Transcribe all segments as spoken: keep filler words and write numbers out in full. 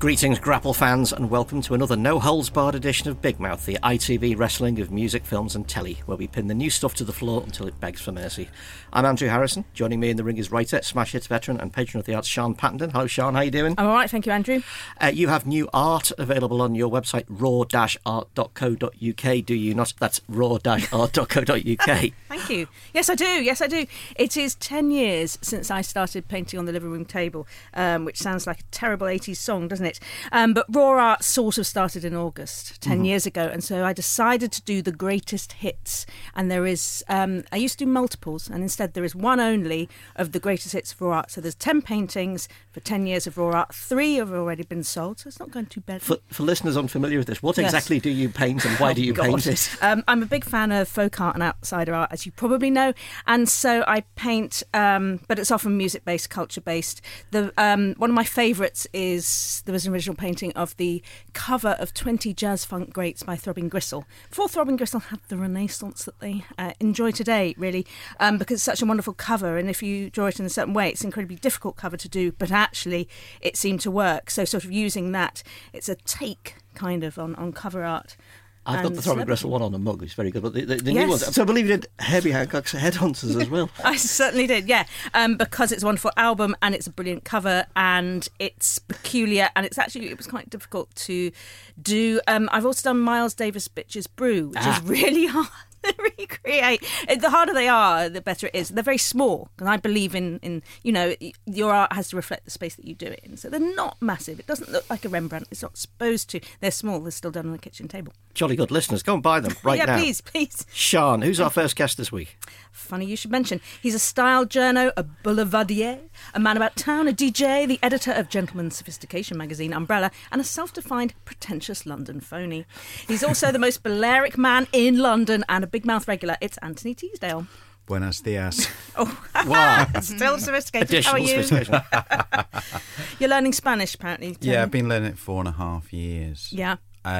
Greetings, Grapple fans, and welcome to another no-holds-barred edition of Big Mouth, the I T V wrestling of music, films and telly, where we pin the new stuff to the floor until it begs for mercy. I'm Andrew Harrison. Joining me in the ring is writer, smash hits veteran and patron of the arts, Sean Pattenden. Hello, Sean. How you doing? I'm all right, thank you, Andrew. Uh, you have new art available on your website, raw dash art dot co dot uk, do you not? That's raw dash art dot co dot uk. Thank you. Yes, I do. Yes, I do. It is ten years since I started painting on the living room table, um, which sounds like a terrible eighties song, doesn't it? Um, but Raw Art sort of started in August, ten mm-hmm. years ago, and so I decided to do the greatest hits. And there is, um, I used to do multiples, and instead there is one only of the greatest hits of Raw Art. So there's ten paintings for ten years of Raw Art. Three have already been sold, so it's not going too bad. For, for listeners unfamiliar with this, what yes. exactly do you paint and why oh, do you God. paint it? Um, I'm a big fan of folk art and outsider art, as you probably know, and so I paint, um, but it's often music-based, culture-based. The um, one of my favourites is, there was an original painting of the cover of twenty jazz funk greats by Throbbing Gristle. Before Throbbing Gristle had the renaissance that they uh, enjoy today, really, um, because it's such a wonderful cover, and if you draw it in a certain way, it's an incredibly difficult cover to do, but actually it seemed to work. So sort of using that, it's a take, kind of, on, on cover art. I've got the Throbbing Gristle one on a mug, it's very good, but the, the, the yes. new ones. So I believe you did Herbie Hancock's Headhunters as well. I certainly did, yeah, um, because it's a wonderful album and it's a brilliant cover and it's peculiar and it's actually, it was quite difficult to do. Um, I've also done Miles Davis Bitches Brew, which ah. is really hard to recreate. The harder they are, the better it is. They're very small, and I believe in, in, you know, your art has to reflect the space that you do it in. So they're not massive. It doesn't look like a Rembrandt. It's not supposed to. They're small. They're still done on the kitchen table. Jolly good. Listeners, go and buy them right yeah, now. Yeah, please, please. Sean, who's our first guest this week? Funny you should mention. He's a style journo, a boulevardier, a man about town, a D J, the editor of Gentleman's Sophistication magazine Umbrella, and a self-defined pretentious London phony. He's also the most Balearic man in London and a Big Mouth regular. It's Anthony Teasdale. Buenos dias. Oh, wow. Still sophisticated. Additional How are you? sophistication. You're learning Spanish, apparently. Yeah, I've been learning it four and a half years. Yeah.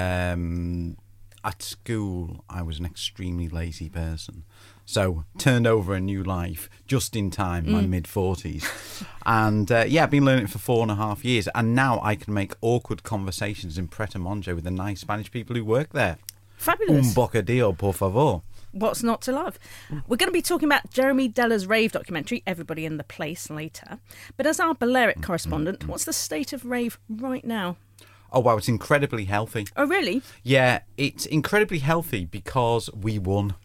Um, at school, I was an extremely lazy person. So, turned over a new life just in time, my mm. mid-forties. And, uh, yeah, I've been learning it for four and a half years. And now I can make awkward conversations in Pret a Manger with the nice Spanish people who work there. Fabulous. Un bocadillo, por favor. What's not to love? We're going to be talking about Jeremy Deller's rave documentary, Everybody in the Place, later. But as our Balearic correspondent, mm-hmm. what's the state of rave right now? Oh, wow, it's incredibly healthy. Oh, really? Yeah, it's incredibly healthy because we won.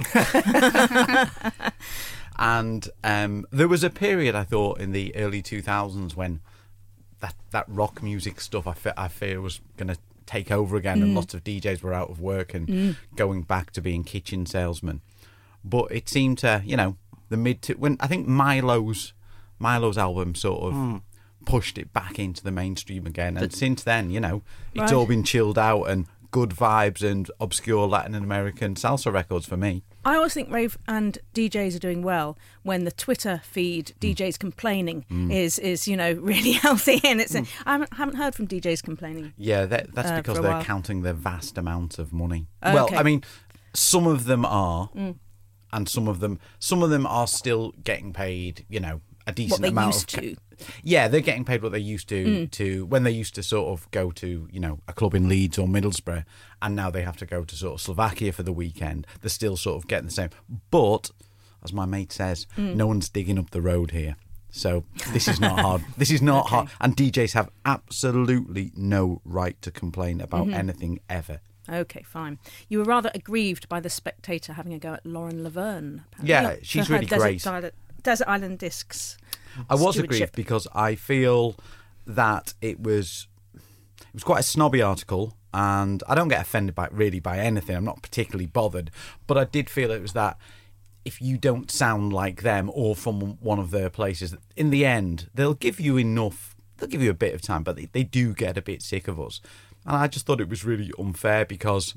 And um, there was a period, I thought, in the early two thousands when that, that rock music stuff, I, fe- I fear, was going to take over again mm. and lots of D Js were out of work and mm. going back to being kitchen salesmen. But it seemed to, you know, the mid to when I think Milo's Milo's album sort of mm. pushed it back into the mainstream again, and the, since then, you know, it's right. all been chilled out and good vibes and obscure Latin American salsa records for me. I always think rave and D Js are doing well when the Twitter feed D Js mm. complaining mm. is is you know really healthy, and it's mm. I haven't, haven't heard from D Js complaining. Yeah, that, that's uh, because they're while. counting their vast amount of money. Oh, well, okay. I mean, some of them are, mm. and some of them some of them are still getting paid, you know, a decent what they amount used of to. Yeah, they're getting paid what they used to mm. to when they used to sort of go to, you know, a club in Leeds or Middlesbrough, and now they have to go to sort of Slovakia for the weekend. They're still sort of getting the same. But as my mate says, mm. no one's digging up the road here. So this is not hard. This is not okay. hard. And D Js have absolutely no right to complain about mm-hmm. anything ever. Okay, fine. You were rather aggrieved by The Spectator having a go at Lauren Laverne. Apparently. Yeah, she's really Desert great. Island, Desert Island Discs. I was aggrieved because I feel that it was it was quite a snobby article, and I don't get offended by really by anything. I'm not particularly bothered, but I did feel it was that if you don't sound like them or from one of their places, in the end they'll give you enough. They'll give you a bit of time, but they, they do get a bit sick of us, and I just thought it was really unfair because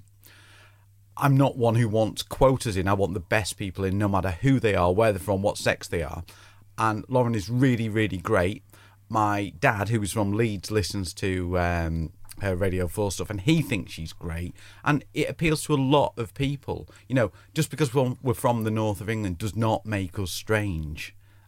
I'm not one who wants quotas in. I want the best people in, no matter who they are, where they're from, what sex they are. And Lauren is really, really great. My dad, who is from Leeds, listens to um, her Radio four stuff, and he thinks she's great. And it appeals to a lot of people. You know, just because we're from the north of England does not make us strange.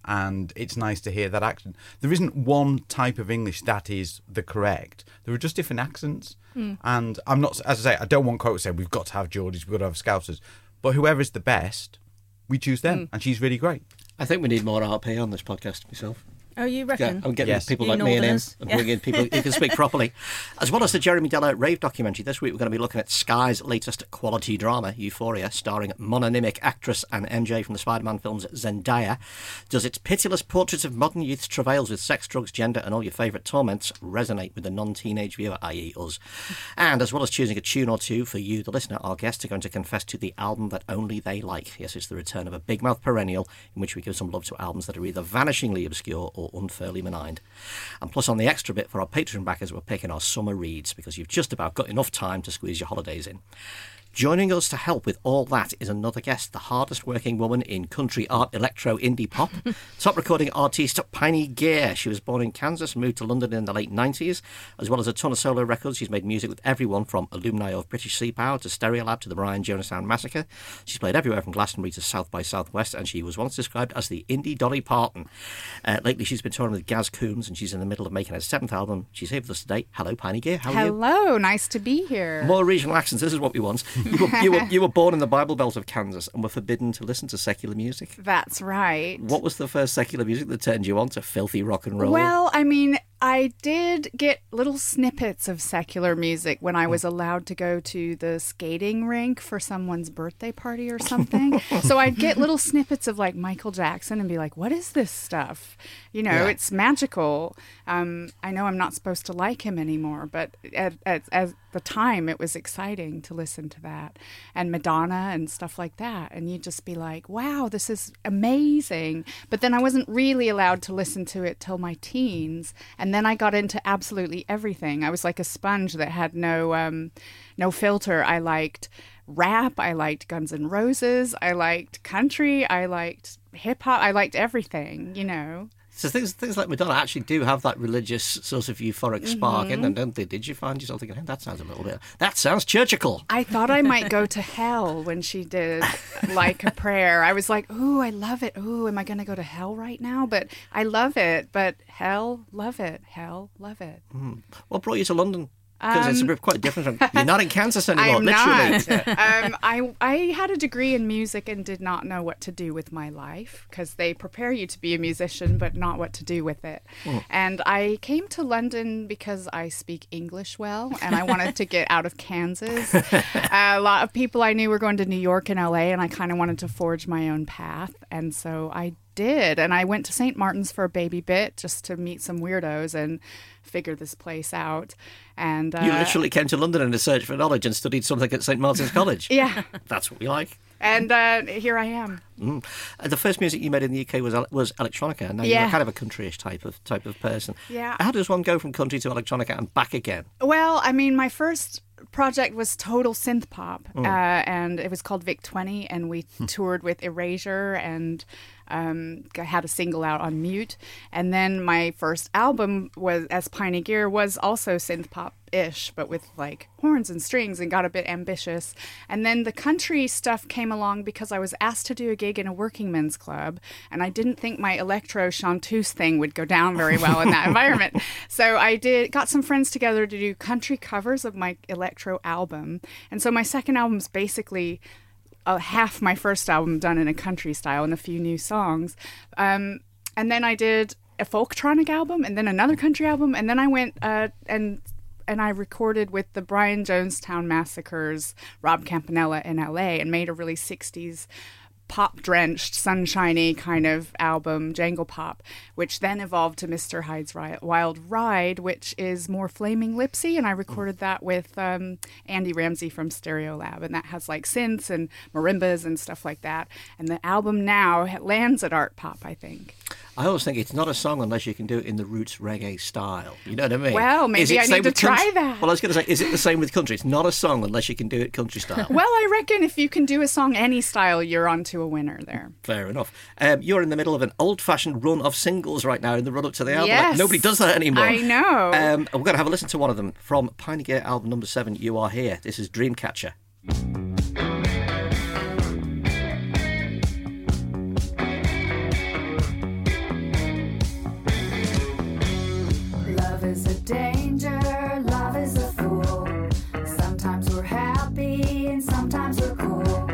and it's nice to hear that accent. There isn't one type of English that is the correct. There are just different accents. Mm. And I'm not, as I say, I don't want quote to say we've got to have Geordies, we've got to have Scousers. But whoever is the best, we choose them. Mm. And she's really great. I think we need more R P on this podcast myself. Oh, you reckon? Yeah, I'm getting yes. people you like me and him and yeah. bringing in people who can speak properly. As well as the Jeremy Deller rave documentary, this week we're going to be looking at Sky's latest quality drama, Euphoria, starring mononymic actress and M J from the Spider-Man films, Zendaya. Does its pitiless portraits of modern youth's travails with sex, drugs, gender and all your favourite torments resonate with the non-teenage viewer, that is us? And as well as choosing a tune or two for you, the listener, our guests are going to confess to the album that only they like. Yes, it's the return of a Big Mouth perennial in which we give some love to albums that are either vanishingly obscure or unfairly benign. And plus on the extra bit for our Patreon backers, we're picking our summer reads because you've just about got enough time to squeeze your holidays in. Joining us to help with all that is another guest, the hardest working woman in country art, electro, indie pop. Top recording artist Piney Gear. She was born in Kansas, moved to London in the late nineties. As well as a ton of solo records, she's made music with everyone from alumni of British Sea Power to Stereolab to the Brian Jonas Sound Massacre. She's played everywhere from Glastonbury to South by Southwest, and she was once described as the indie Dolly Parton. Uh, lately, she's been touring with Gaz Coombs, and she's in the middle of making her seventh album. She's here with us today. Hello, Piney Gear. How are you? Hello, nice to be here. More regional accents. This is what we want. You were, you were, you were born in the Bible Belt of Kansas and were forbidden to listen to secular music. That's right. What was the first secular music that turned you on to filthy rock and roll? Well, I mean, I did get little snippets of secular music when I was allowed to go to the skating rink for someone's birthday party or something. So I'd get little snippets of like Michael Jackson and be like, what is this stuff? You know, Yeah. it's magical. Um, I know I'm not supposed to like him anymore, but at, at, at the time it was exciting to listen to that. And Madonna and stuff like that. And you'd just be like, wow, this is amazing. But then I wasn't really allowed to listen to it till my teens. And then I got into absolutely everything. I was like a sponge that had no um, no filter. I liked rap. I liked Guns N' Roses. I liked country. I liked hip hop. I liked everything, you know. So things things like Madonna actually do have that religious sort of euphoric spark Mm-hmm. in them, don't they? Did you find yourself thinking, hey, that sounds a little bit... That sounds churchical. I thought I might go to hell when she did Like a Prayer. I was like, ooh, I love it. Ooh, am I going to go to hell right now? But I love it. But hell, love it. Hell, love it. Mm. What brought you to London? Because Um, it's quite different from... You're not in Kansas anymore, I'm literally. not. um, I I had a degree in music and did not know what to do with my life because they prepare you to be a musician but not what to do with it. Oh. And I came to London because I speak English well and I wanted to get out of Kansas. Uh, a lot of people I knew were going to New York and L A and I kind of wanted to forge my own path. And so I did. And I went to Saint Martin's for a baby bit just to meet some weirdos and figure this place out. And uh, You literally came to London in a search for knowledge and studied something at Saint Martin's College. Yeah. That's what we like. And uh, here I am. Mm. Uh, the first music you made in the U K was was electronica. Now Yeah. you're kind of a countryish type of type of person. Yeah. How does one go from country to electronica and back again? Well, I mean, my first project was total synth pop, uh, and it was called Vic twenty, and we toured with Erasure and um, had a single out on Mute. And then my first album was, as Piney Gear, was also synth pop ish, but with like horns and strings, and got a bit ambitious. And then the country stuff came along because I was asked to do a gig in a working men's club, and I didn't think my electro chanteuse thing would go down very well in that environment. So I did got some friends together to do country covers of my electro album. And so my second album's basically uh, half my first album done in a country style and a few new songs. Um, and then I did a folktronic album and then another country album, and then I went uh, and and I recorded with the Brian Jonestown Massacre's Rob Campanella in L A and made a really sixties pop-drenched, sunshiny kind of album, Jangle Pop, which then evolved to Mister Hyde's Wild Ride, which is more flaming lipsy, and I recorded that with um, Andy Ramsey from Stereolab, and that has like synths and marimbas and stuff like that. And the album now lands at art pop, I think. I always think it's not a song unless you can do it in the roots reggae style. You know what I mean? Well, maybe Is it I same need to with try country? that. Well, I was going to say, is it the same with country? It's not a song unless you can do it country style. Well, I reckon if you can do a song any style, you're onto a winner there. Fair enough. Um, you're in the middle of an old-fashioned run of singles right now in the run-up to the album. Yes. Like, nobody does that anymore. I know. Um, we're going to have a listen to one of them from Piney Gear album number seven, You Are Here. This is Dreamcatcher. pretty and sometimes we're cool.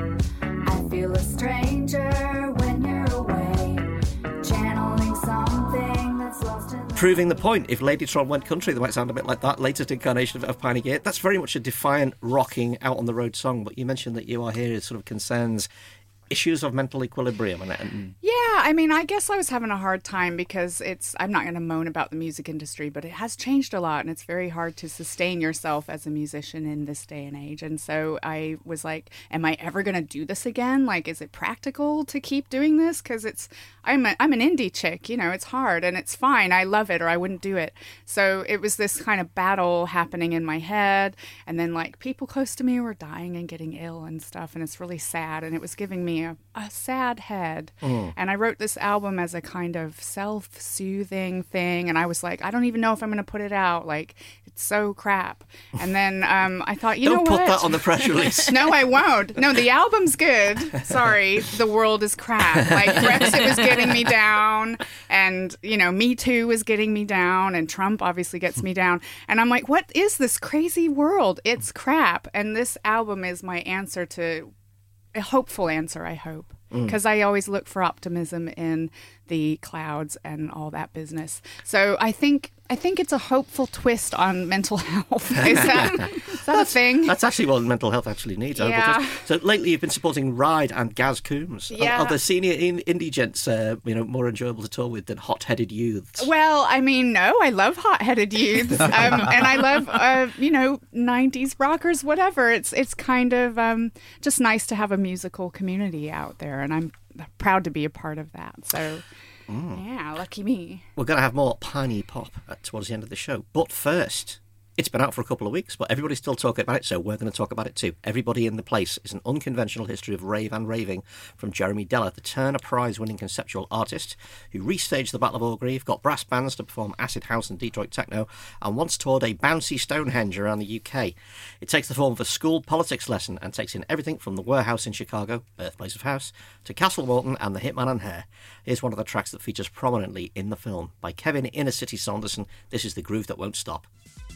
I feel a stranger when you're away, channeling something that's lost in the... Proving the point, if Ladytron went country, they might sound a bit like that latest incarnation of, of Piney Gate. That's very much a defiant, rocking, out-on-the-road song, but you mentioned that You Are Here sort of concerns issues of mental equilibrium. And, and Yeah, I mean, I guess I was having a hard time because it's, I'm not going to moan about the music industry, but it has changed a lot and it's very hard to sustain yourself as a musician in this day and age. And so I was like, am I ever going to do this again? Like, is it practical to keep doing this? Because it's, I'm, a, I'm an indie chick, you know, it's hard and it's fine. I love it or I wouldn't do it. So it was this kind of battle happening in my head. And then like people close to me were dying and getting ill and stuff. And it's really sad. And it was giving me a, a sad head. Mm. And I wrote this album as a kind of self-soothing thing. And I was like, I don't even know if I'm going to put it out. Like, it's so crap. And then um, I thought, you don't know what? Don't put that on the press release. No, I won't. No, the album's good. Sorry, the world is crap. Like, Brexit was getting me down. And, you know, Me Too was getting me down. And Trump obviously gets me down. And I'm like, what is this crazy world? It's crap. And this album is my answer to... a hopeful answer, I hope, because mm. I always look for optimism in the clouds and all that business. So I think I think it's a hopeful twist on mental health. Is that, is that a thing? That's actually what mental health actually needs. Yeah. So lately you've been supporting Ride and Gaz Coombs. Yeah. Are, are the senior in, indie gents uh, you know, more enjoyable to tour with than hot-headed youths? Well, I mean, no, I love hot-headed youths. Um, and I love, uh, you know, nineties rockers, whatever. It's, it's kind of um, just nice to have a musical community out there. And I'm proud to be a part of that. So... Mm. Yeah, lucky me. We're going to have more Piney Pop at, towards the end of the show. But first, it's been out for a couple of weeks, but everybody's still talking about it, so we're going to talk about it too. Everybody in the Place is an unconventional history of rave and raving from Jeremy Deller, the Turner Prize-winning conceptual artist who restaged the Battle of Orgreave, got brass bands to perform acid house and Detroit techno, and once toured a bouncy Stonehenge around the U K. It takes the form of a school politics lesson and takes in everything from the warehouse in Chicago, birthplace of house, to Castle Morton and the Hitman and Hair. Here's one of the tracks that features prominently in the film. By Kevin Inner City Saunderson, this is The Groove That Won't Stop.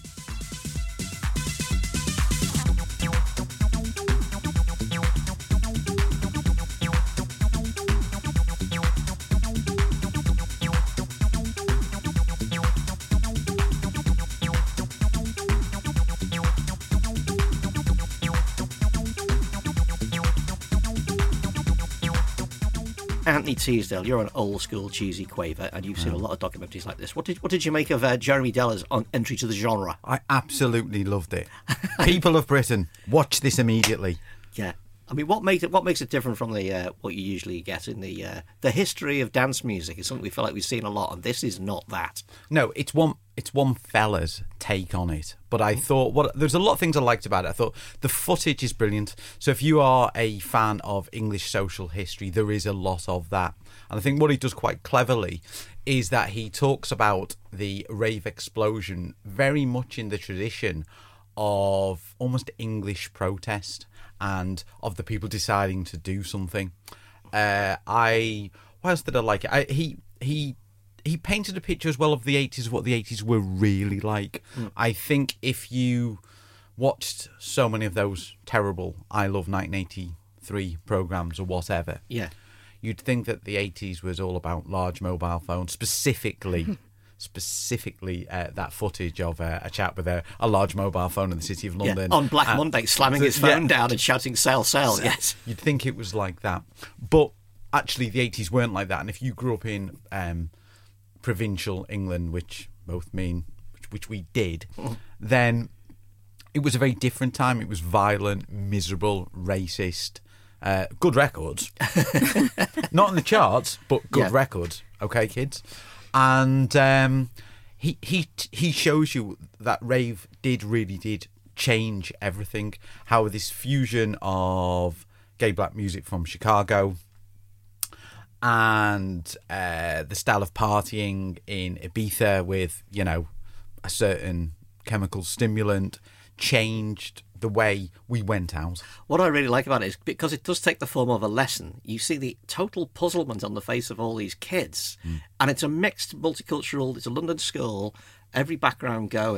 Anthony Teasdale, you're an old school cheesy quaver, and you've seen a lot of documentaries like this. What did what did you make of uh, Jeremy Deller's on entry to the genre? I absolutely loved it. People of Britain, watch this immediately. Yeah, I mean, what makes it what makes it different from the uh, what you usually get in the uh, the history of dance music? Is something we feel like we've seen a lot, and this is not that. No, it's one it's one fella's take on it. But I thought what there's a lot of things I liked about it. I thought the footage is brilliant. So if you are a fan of English social history, there is a lot of that. And I think what he does quite cleverly is that he talks about the rave explosion very much in the tradition of almost English protest and of the people deciding to do something. Uh, I what else did I like? I, he he. He painted a picture as well of the eighties, what the eighties were really like. Mm. I think if you watched so many of those terrible I Love nineteen eighty-three programmes or whatever, yeah, you'd think that the eighties was all about large mobile phones, specifically specifically uh, that footage of uh, a chap with a, a large mobile phone in the city of London. Yeah, on Black uh, Monday, slamming his phone yeah. down and shouting, sell, sell, yes. You'd think it was like that. But actually the eighties weren't like that. And if you grew up in... Um, provincial England, which both mean which, which we did, then it was a very different time. It was violent, miserable, racist. Uh, good records, not in the charts, but good yeah. records. Okay, kids, and um, he he he shows you that rave did really did change everything. How this fusion of gay black music from Chicago and uh, the style of partying in Ibiza with, you know, a certain chemical stimulant changed the way we went out. What I really like about it is because it does take the form of a lesson. You see the total puzzlement on the face of all these kids, mm. and it's a mixed multicultural, it's a London school, every background going,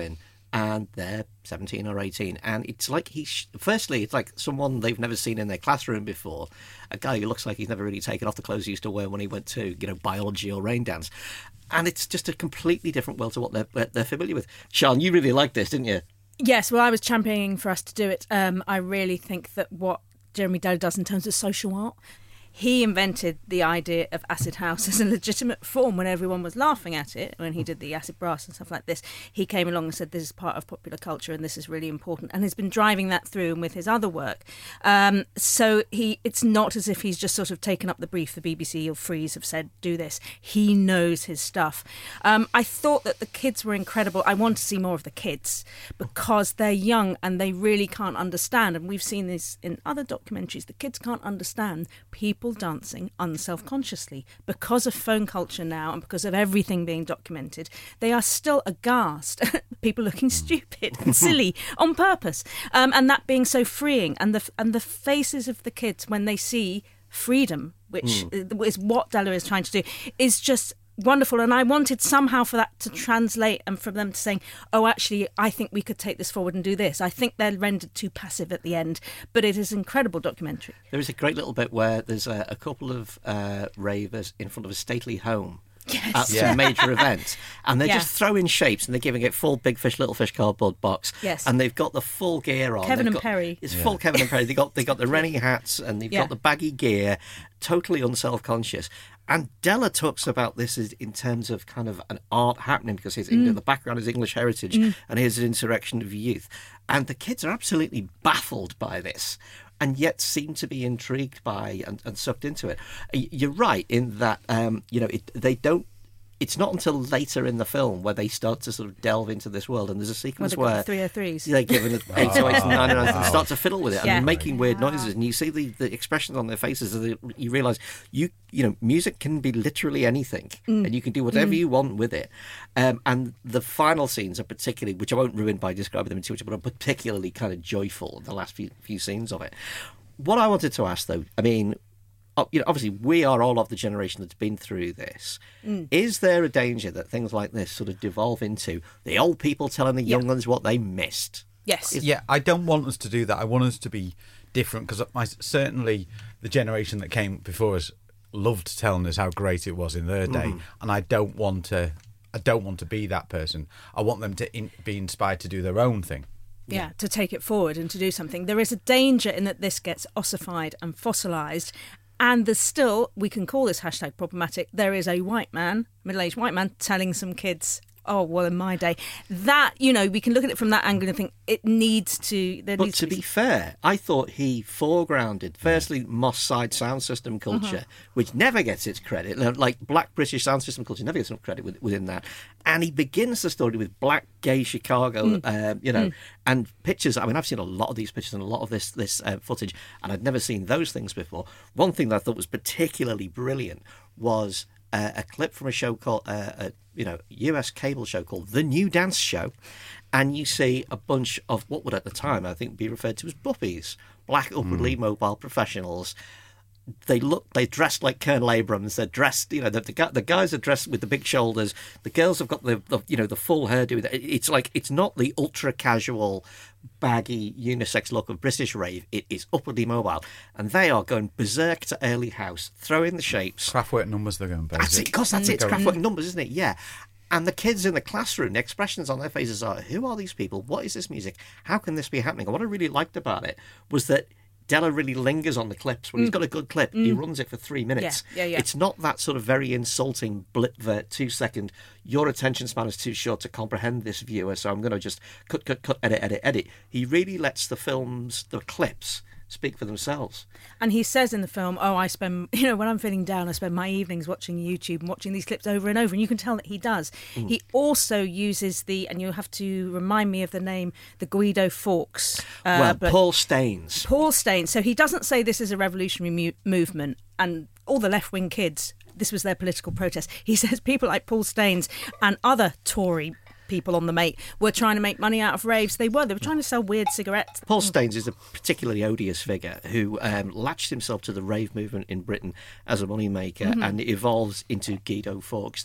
and they're seventeen or eighteen, and it's like he. Sh- firstly, it's like someone they've never seen in their classroom before, a guy who looks like he's never really taken off the clothes he used to wear when he went to, you know, biology or rain dance, and it's just a completely different world to what they're they're familiar with. Sian, you really liked this, didn't you? Yes, well, I was championing for us to do it. Um, I really think that what Jeremy Deller does in terms of social art, he invented the idea of acid house as a legitimate form when everyone was laughing at it, when he did the acid brass and stuff like this. He came along and said this is part of popular culture and this is really important, and has been driving that through and with his other work. Um, so he, it's not as if he's just sort of taken up the brief. The B B C or Freeze have said, do this. He knows his stuff. Um, I thought that the kids were incredible. I want to see more of the kids because they're young and they really can't understand. And we've seen this in other documentaries. The kids can't understand people dancing unself-consciously because of phone culture now and because of everything being documented. They are still aghast at people looking stupid and silly on purpose, um, and that being so freeing. And the and the faces of the kids when they see freedom, which mm. is what Deller is trying to do, is just wonderful. And I wanted somehow for that to translate and for them to saying, oh, actually, I think we could take this forward and do this. I think they're rendered too passive at the end, but it is an incredible documentary. There is a great little bit where there's a, a couple of uh, ravers in front of a stately home. Yes. At Yeah. some major event, and they're Yeah. just throwing shapes and they're giving it full Big Fish, Little Fish cardboard box. Yes. And they've got the full gear on. Kevin They've and got- Perry. It's full Kevin and Perry. They got they got the Rennie hats and they've Yeah. got the baggy gear, totally unself-conscious. And Deller talks about this as, in terms of kind of an art happening because his Mm. the background is English heritage and here's an insurrection of youth. And the kids are absolutely baffled by this and yet seem to be intrigued by and, and sucked into it. Y- You're right in that, um, you know, it, they don't. It's not until later in the film where they start to sort of delve into this world, and there's a Well, sequence they've got where the three oh threes. they're given it eight oh eights and nine oh nines and start to fiddle with it Yeah. and making weird noises, and you see the, the expressions on their faces, and they, you realise you you know music can be literally anything, and you can do whatever you want with it. Um, and the final scenes are particularly, which I won't ruin by describing them too much, but are particularly kind of joyful. The last few few scenes of it. What I wanted to ask, though, I mean. You know, obviously, we are all of the generation that's been through this. Mm. Is there a danger that things like this sort of devolve into the old people telling the young ones what they missed? Yes. Yeah, I don't want us to do that. I want us to be different because certainly the generation that came before us loved telling us how great it was in their day, mm. and I don't want to. I don't want to be that person. I want them to in, be inspired to do their own thing. Yeah, yeah, to take it forward and to do something. There is a danger in that this gets ossified and fossilised. And there's still, we can call this hashtag problematic, there is a white man, middle-aged white man, telling some kids, oh, well, in my day. That, you know, we can look at it from that angle and think it needs to... There but needs to, to be... be fair, I thought he foregrounded, firstly, Moss Side sound system culture, uh-huh. which never gets its credit. Like black British sound system culture never gets enough credit within that. And he begins the story with black gay Chicago, mm. uh, you know, mm. and pictures. I mean, I've seen a lot of these pictures and a lot of this this uh, footage, and I'd never seen those things before. One thing that I thought was particularly brilliant was uh, a clip from a show called, uh, a, you know, U S cable show called The New Dance Show, and you see a bunch of what would at the time I think be referred to as buppies, black upwardly mm. mobile professionals. They look, they dressed like Colonel Abrams. They're dressed, you know, the, the, the guys are dressed with the big shoulders. The girls have got the, the you know, the full hairdo. It's like, it's not the ultra casual, baggy, unisex look of British rave. It is upwardly mobile. And they are going berserk to Early House, throwing the shapes. Kraftwerk numbers they're going basic. That's it, because that's it. It's Kraftwerk numbers, isn't it? Yeah. And the kids in the classroom, the expressions on their faces are, who are these people? What is this music? How can this be happening? And what I really liked about it was that Deller really lingers on the clips. When mm. he's got a good clip, mm. he runs it for three minutes. Yeah, yeah, yeah. It's not that sort of very insulting blip there, two second, your attention span is too short to comprehend this viewer, so I'm going to just cut, cut, cut, edit, edit, edit. He really lets the films, the clips, speak for themselves. And he says in the film, oh, I spend, you know, when I'm feeling down, I spend my evenings watching YouTube and watching these clips over and over. And you can tell that he does. Mm. He also uses the, and you'll have to remind me of the name, the Guido Fawkes. Uh, well, but Paul Staines. Paul Staines. So he doesn't say this is a revolutionary mu- movement and all the left-wing kids, this was their political protest. He says people like Paul Staines and other Tory people on the Mate were trying to make money out of raves. They were. They were trying to sell weird cigarettes. Paul Staines is a particularly odious figure who um, latched himself to the rave movement in Britain as a moneymaker, mm-hmm. and it evolves into Guido Fawkes, the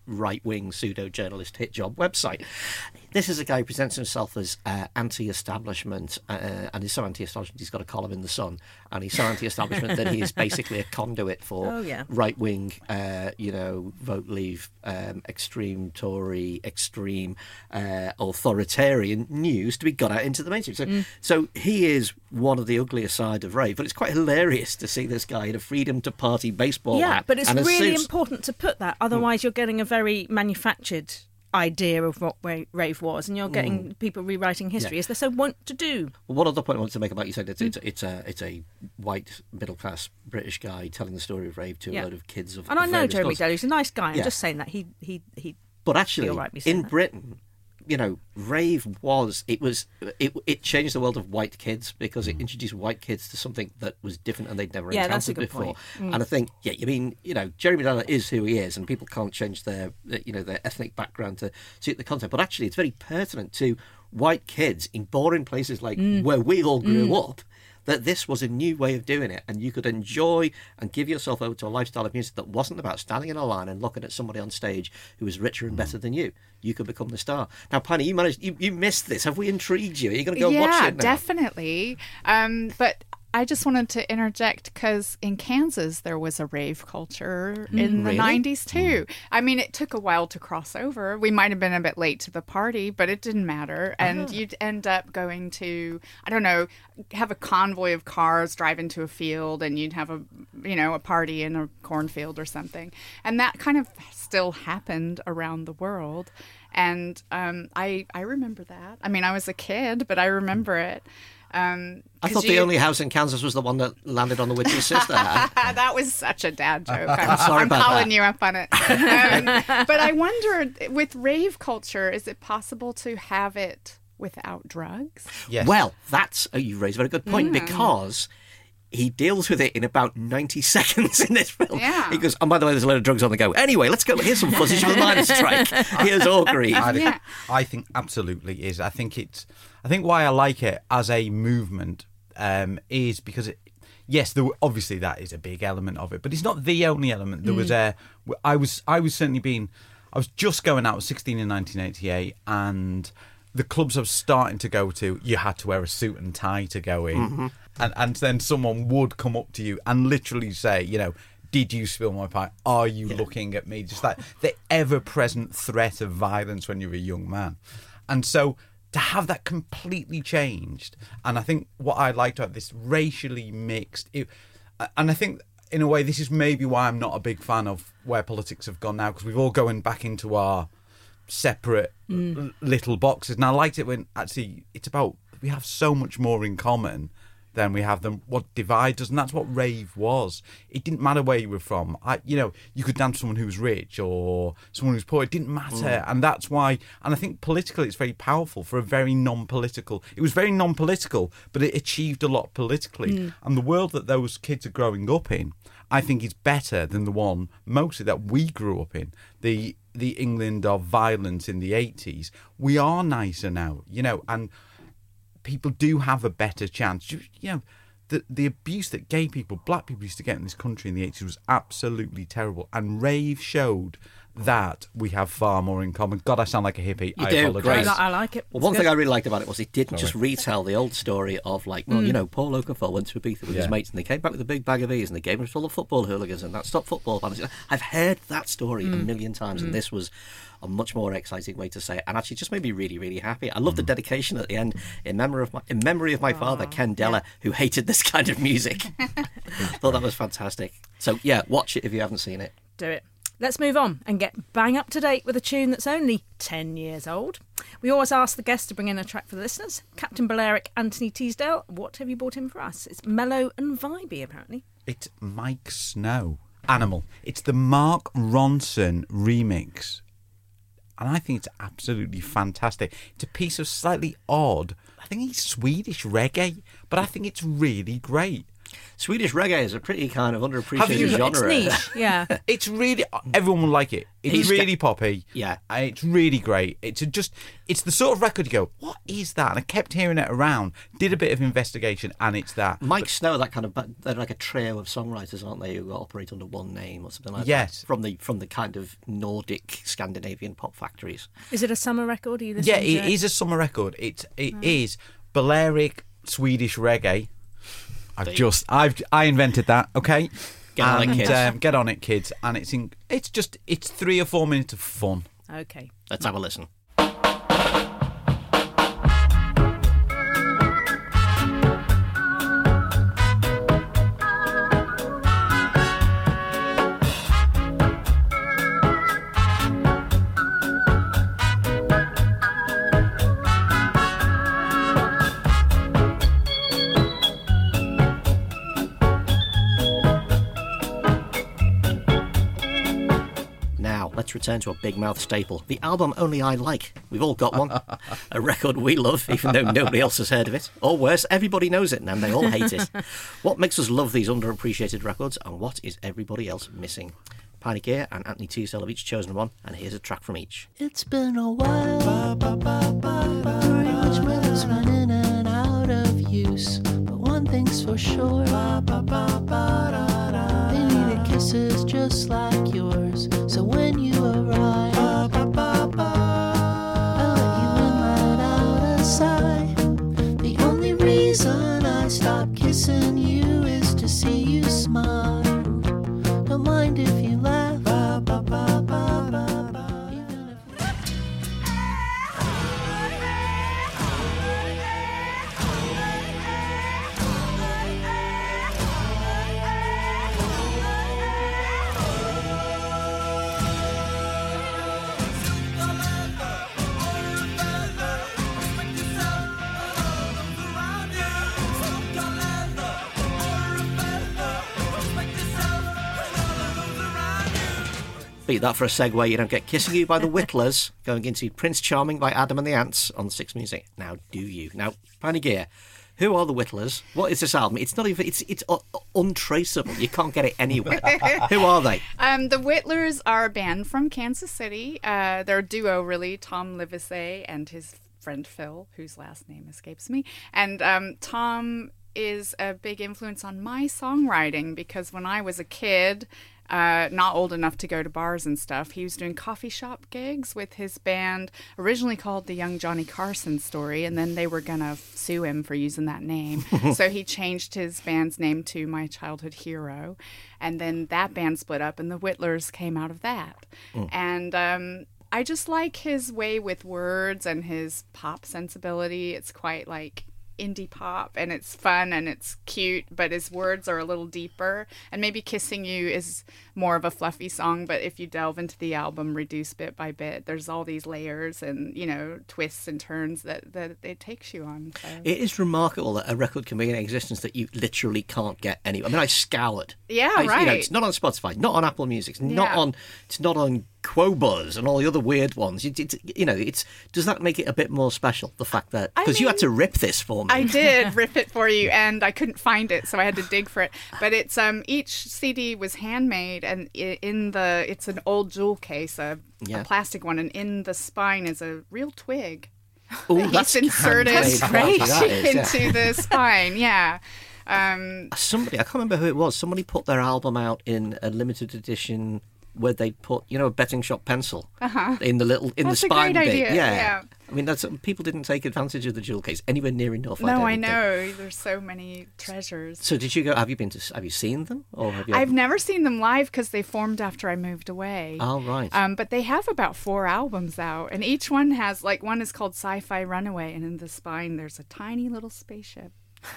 right-wing pseudo-journalist hit job website. This is a guy who presents himself as uh, anti-establishment, uh, and he's so anti-establishment he's got a column in The Sun, and he's so anti-establishment that he is basically a conduit for Oh, yeah. right-wing, uh, you know, vote leave, um, extreme Tory, extreme uh, authoritarian news to be got out into the mainstream. So, Mm. so he is one of the uglier side of rave, but it's quite hilarious to see this guy in a freedom to party baseball Yeah, hat but it's and a really suit. important to put that. Otherwise, you're getting a very manufactured idea of what ra- rave was, and you're getting people rewriting history, Yeah. as they're so wont to do. Well, one other point I wanted to make about you said it's, it's, it's a it's a white middle class British guy telling the story of rave to Yeah. a load of kids of And I of know various Jeremy colours. Daly, he's a nice guy. I'm Yeah. just saying that he he he. But actually, Feel right me saying in that. Britain, you know, rave was it was it it changed the world of white kids because it introduced white kids to something that was different and they'd never Yeah, that's a encountered good before. point. Mm. And I think, yeah, you mean, you know, Jeremy Renner is who he is, and people can't change their, you know, their ethnic background to suit the content. But actually, it's very pertinent to white kids in boring places like Mm. where we all grew up. That this was a new way of doing it, and you could enjoy and give yourself over to a lifestyle of music that wasn't about standing in a line and looking at somebody on stage who was richer and better than you. You could become the star. Now, Penny, you managed. You, you missed this. Have we intrigued you? Are you going to go yeah, and watch it now? definitely. Um, but I just wanted to interject because in Kansas there was a rave culture in the Really? nineties too. I mean, it took a while to cross over. We might have been a bit late to the party, but it didn't matter. And you'd end up going to, I don't know, have a convoy of cars drive into a field, and you'd have a, you know, a party in a cornfield or something. And that kind of still happened around the world. And um, I I remember that. I mean, I was a kid, but I remember it. Um, I 'cause thought the you- only house in Kansas was the one that landed on the witch's sister. that was such a dad joke. I'm, sorry I'm about calling that. you up on it. Um, but I wondered, with rave culture, is it possible to have it without drugs? Yes. Well, that's uh, you raise a very good point because he deals with it in about ninety seconds in this film. Yeah. He goes, "Oh, by the way, there's a load of drugs on the go. Anyway, let's go. Here's some footage of a miners' strike. Here's Augury." I, Yeah. I think absolutely is. I think it's. I think why I like it as a movement um, is because it. Yes, there, were- obviously that is a big element of it, but it's not the only element. There was a. I was. I was certainly being. I was just going out. I was sixteen in nineteen eighty-eight, and the clubs I was starting to go to, you had to wear a suit and tie to go in, and and then someone would come up to you and literally say, you know, did you spill my pie? Are you looking at me? Just like the ever-present threat of violence when you're a young man. And so to have that completely changed, and I think what I liked about this racially mixed, it, and I think in a way this is maybe why I'm not a big fan of where politics have gone now, because we've all going back into our separate l- little boxes. And I liked it when actually it's about, we have so much more in common than we have them what divides us, and that's what rave was. It didn't matter where you were from. I, you know, you could dance with someone who was rich or someone who was poor. It didn't matter, and that's why. And I think politically, it's very powerful for a very non-political. It was very non-political, but it achieved a lot politically. And the world that those kids are growing up in, I think, is better than the one mostly that we grew up in. The the England of violence in the eighties. We are nicer now, you know, and people do have a better chance. You, you know, the the abuse that gay people, black people used to get in this country in the eighties was absolutely terrible. And rave showed that we have far more in common. God, I sound like a hippie. You I do, apologise. great. I like it. Well, It's one good. thing I really liked about it was it didn't just retell the old story of like, well, you know, Paul Okafor went to Ibiza with his Yeah. mates and they came back with a big bag of E's and the game was full of football hooligans and that stopped football fans. I've heard that story a million times, and this was a much more exciting way to say it, and actually just made me really, really happy. I love the dedication at the end in memory of my in memory of my father, Ken Della, who hated this kind of music. Thought that was fantastic. So yeah, watch it if you haven't seen it. Do it. Let's move on and get bang up to date with a tune that's only ten years old. We always ask the guests to bring in a track for the listeners. Captain Balearic, Anthony Teasdale, what have you brought in for us? It's mellow and vibey, apparently. It's Mike Snow. Animal. It's the Mark Ronson remix. And I think it's absolutely fantastic. It's a piece of slightly odd, I think it's Swedish reggae, but I think it's really great. Swedish reggae is a pretty kind of Have underappreciated you- genre. It's niche, yeah. It's really everyone will like it. It's He's really ga- poppy. Yeah. and it's really great. It's a just it's the sort of record you go, what is that? And I kept hearing it around. Did a bit of investigation, and it's that. Mike Snow, that kind of, they're like a trio of songwriters, aren't they, who operate under one name or something like Yes. that? From the from the kind of Nordic Scandinavian pop factories. Is it a summer record? Are you Yeah, listening it to is a summer record. It it is Balearic Swedish reggae. I've just I've I invented that. Okay, Get on it, And, kids. Um, get on it, kids. And it's in, it's just it's three or four minutes of fun. Okay. Let's have a listen. Now, let's return to a big mouth staple. The album Only I Like. We've all got one. A record we love, even though nobody else has heard of it. Or worse, everybody knows it and they all hate it. What makes us love these underappreciated records, and what is everybody else missing? Piney Gear and Anthony Teasdale have each chosen one, and here's a track from each. It's been a while, during which my lips run in and out of use. But one thing's for sure, they needed kisses just like yours. So when you arrive, I let you in, let out a sigh. The only reason I stop kissing you is to see you smile. Don't mind if you laugh. Even if Beat that for a segue. You don't get Kissing You by the Whittlers, going into Prince Charming by Adam and the Ants on Six Music. Now, do you? Now, Piney Gear, who are the Whittlers? What is this album? It's not even, it's it's uh, untraceable. You can't get it anywhere. Who are they? Um, the Whittlers are a band from Kansas City. Uh, they're a duo, really. Tom Livesey and his friend Phil, whose last name escapes me. And um, Tom is a big influence on my songwriting because when I was a kid, uh, not old enough to go to bars and stuff, he was doing coffee shop gigs with his band, originally called the Young Johnny Carson Story, and then they were going to sue him for using that name. So he changed his band's name to My Childhood Hero, and then that band split up, and the Whittlers came out of that. Mm. And um, I just like his way with words and his pop sensibility. It's quite like indie pop, and it's fun and it's cute, but his words are a little deeper. And maybe Kissing You is more of a fluffy song, but if you delve into the album, reduce bit by bit, there's all these layers and, you know, twists and turns that, that it takes you on. So. It is remarkable that a record can be in existence that you literally can't get anywhere. I mean, I scoured. Yeah, I, right. You know, it's not on Spotify, not on Apple Music, it's not Yeah. on, it's not on Quobuzz and all the other weird ones. It, it, you know, it's does that make it a bit more special? The fact that I because you had mean, to rip this for me. I did rip it for you, and I couldn't find it, so I had to dig for it. But it's um each C D was handmade, and i- in the it's an old jewel case, a, Yeah. a plastic one, and in the spine is a real twig. Oh, He's that's inserted handmade quality, that is, yeah. into the spine. Yeah. Um, Somebody, I can't remember who it was. Somebody put their album out in a limited edition where they put, you know, a betting shop pencil in the little in That's the a spine great bit. idea, Yeah. yeah. I mean, that's people didn't take advantage of the jewel case anywhere near enough. I no, don't I think. know. There's so many treasures. So, did you go? Have you been to? Have you seen them? Or have you? I've never seen them live because they formed after I moved away. Oh, right. Um, but they have about four albums out, and each one has, like, one is called Sci-Fi Runaway, and in the spine there's a tiny little spaceship.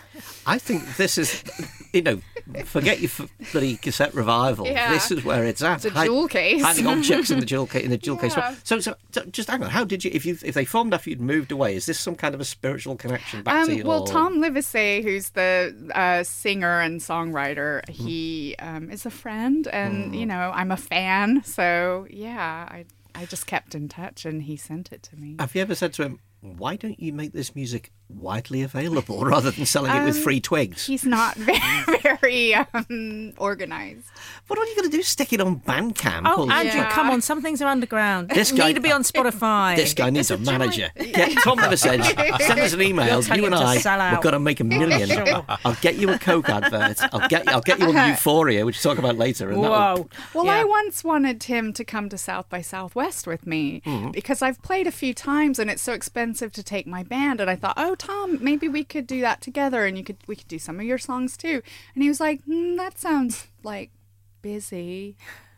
I think this is, you know, forget your f- bloody cassette revival. Yeah. This is where it's at. It's a jewel case. Hiding objects in the jewel case. In the jewel case. Yeah. So, so, so, just hang on. How did you? If you, if they formed after you'd moved away, is this some kind of a spiritual connection back to Um, you? well, or- Tom Livesey, who's the uh, singer and songwriter, he um, is a friend, and you know, I'm a fan. So yeah, I I just kept in touch, and he sent it to me. Have you ever said to him, why don't you make this music widely available rather than selling it with Um, free twigs? He's not very, very um, organized. What are you going to do? Stick it on Bandcamp? Oh, Or- Andrew, Yeah. come on, some things are underground. This This guy- need to be on Spotify. This guy needs a manager. Get Tom Liversedge, send us an email. You'll tell You him and to I, sell out. we've got to make a million. Sure. I'll get you a Coke advert. I'll get I'll get you on Euphoria, which we'll talk about later. And that'll- Whoa. Well, Yeah. I once wanted him to come to South by Southwest with me Mm-hmm. because I've played a few times and it's so expensive to take my band. And I thought, oh, Tom, maybe we could do that together, and you could we could do some of your songs too. And he was like, mm, that sounds like busy.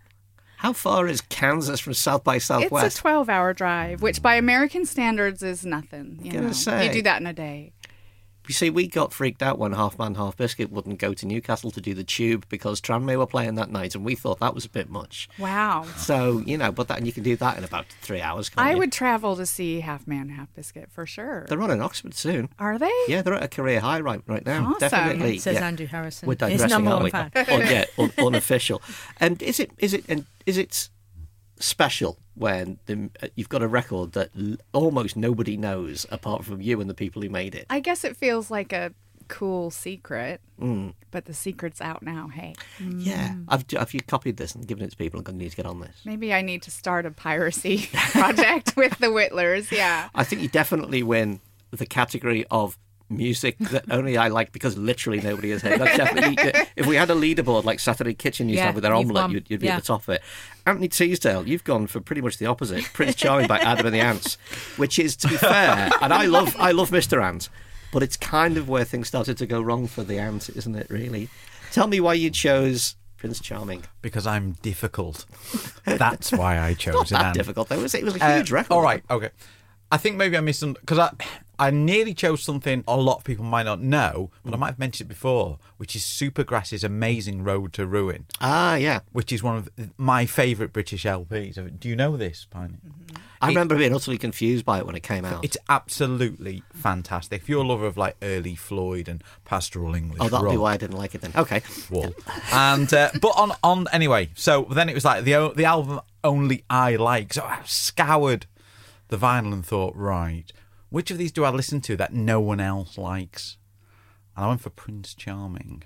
How far is Kansas from South by It's Southwest? a twelve-hour drive, which by American standards is nothing. You Gonna know, say. you do that in a day. You see, we got freaked out when Half Man Half Biscuit wouldn't go to Newcastle to do the Tube because Tranmere were playing that night, and we thought that was a bit much. Wow. So, you know, but that and you can do that in about three hours, can't I you? would travel to see Half Man, Half Biscuit for sure. They're on in Oxford soon. Are they? Yeah, they're at a career high right right now. Awesome. Definitely. Says yeah. Andrew Harrison. We're His digressing, number aren't one we? fan. Un- yeah, un- unofficial. And is it is it and is it special when the, uh, you've got a record that l- almost nobody knows apart from you and the people who made it? I guess it feels like a cool secret, Mm. but the secret's out now. Hey, Yeah. Have, have you copied this and given it to people and gone, need to get on this? maybe I need to start a piracy project with the Whittlers. Yeah. I think you definitely win the category of music that only I like because literally nobody has heard. That's definitely, if we had a leaderboard like Saturday Kitchen used to Yeah, have with their you've omelette, won. you'd, you'd be Yeah. at the top of it. Anthony Teasdale, you've gone for pretty much the opposite. Prince Charming by Adam and the Ants, which is, to be fair, and I love I love Mister Ant, but it's kind of where things started to go wrong for the Ant, isn't it, really? Tell me why you chose Prince Charming. Because I'm difficult. That's why I chose Not it. that Anne. difficult, though. It was, it was a Uh, huge record. All right, okay. I think maybe I missed some because I I nearly chose something a lot of people might not know, but I might have mentioned it before, which is Supergrass's amazing Road to Ruin, Ah, yeah. which is one of my favourite British L Ps. Do you know this, Piney? I It- remember being utterly confused by it when it came out. It's absolutely fantastic. If you're a lover of like early Floyd and pastoral English Oh, that'll be rock, why I didn't like it then. Okay. Wall. And uh, but on on anyway, so then it was like the o- the album only I like. So I scoured the vinyl and thought, right, which of these do I listen to that no one else likes? And I went for Prince Charming.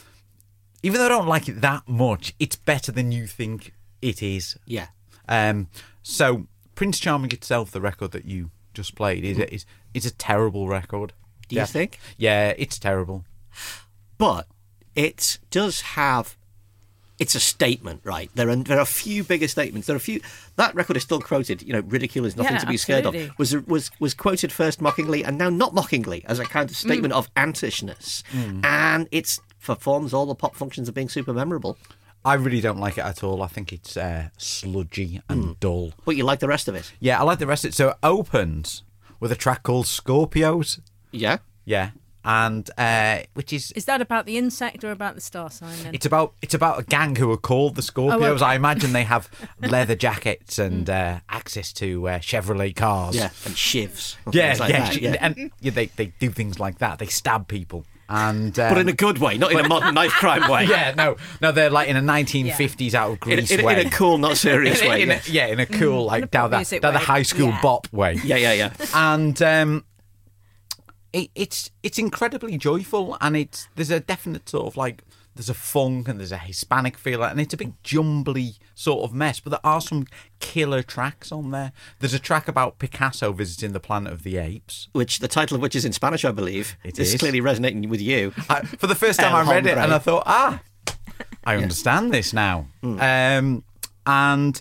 Even though I don't like it that much, it's better than you think it is. Yeah. Um, so Prince Charming itself, the record that you just played, is is is a terrible record. Do you Yeah. think? Yeah, it's terrible. But it does have. It's a statement, right? There are there are a few bigger statements. There are a few. That record is still quoted. You know, ridicule is nothing Yeah, to be scared absolutely. of. Was was was quoted first mockingly and now not mockingly as a kind of statement Mm. of antishness, and it's performs all the pop functions of being super memorable. I really don't like it at all. I think it's uh, sludgy and dull. But you like the rest of it, Yeah, I like the rest of it. So it opens with a track called Scorpios. yeah? Yeah. And uh, which is Is that about the insect or about the star sign then? it's about it's about a gang who are called the Scorpios. Oh, okay. I imagine they have leather jackets and uh, access to uh, Chevrolet cars. Yeah, and shivs. and Yeah, things like yeah, that, yeah. and yeah, they they do things like that. They stab people, and um, But in a good way, not in a modern knife crime way. yeah, no, no, they're like in a nineteen fifties out of In, Greece in, way. in a cool, not serious In a- way. in a- yeah. yeah, in a cool like a down pop that music down the way. high school Yeah. bop way. yeah, yeah, yeah. and um, it, it's it's incredibly joyful, and it's there's a definite sort of like there's a funk and there's a Hispanic feel, and it's a big jumbly sort of mess. But there are some killer tracks on there. There's a track about Picasso visiting the Planet of the Apes. Which the title of which is in Spanish, I believe. It It's is. clearly resonating with you. I, for the first time, El I read it, Hombre. and I thought, ah, I understand this now. Um, and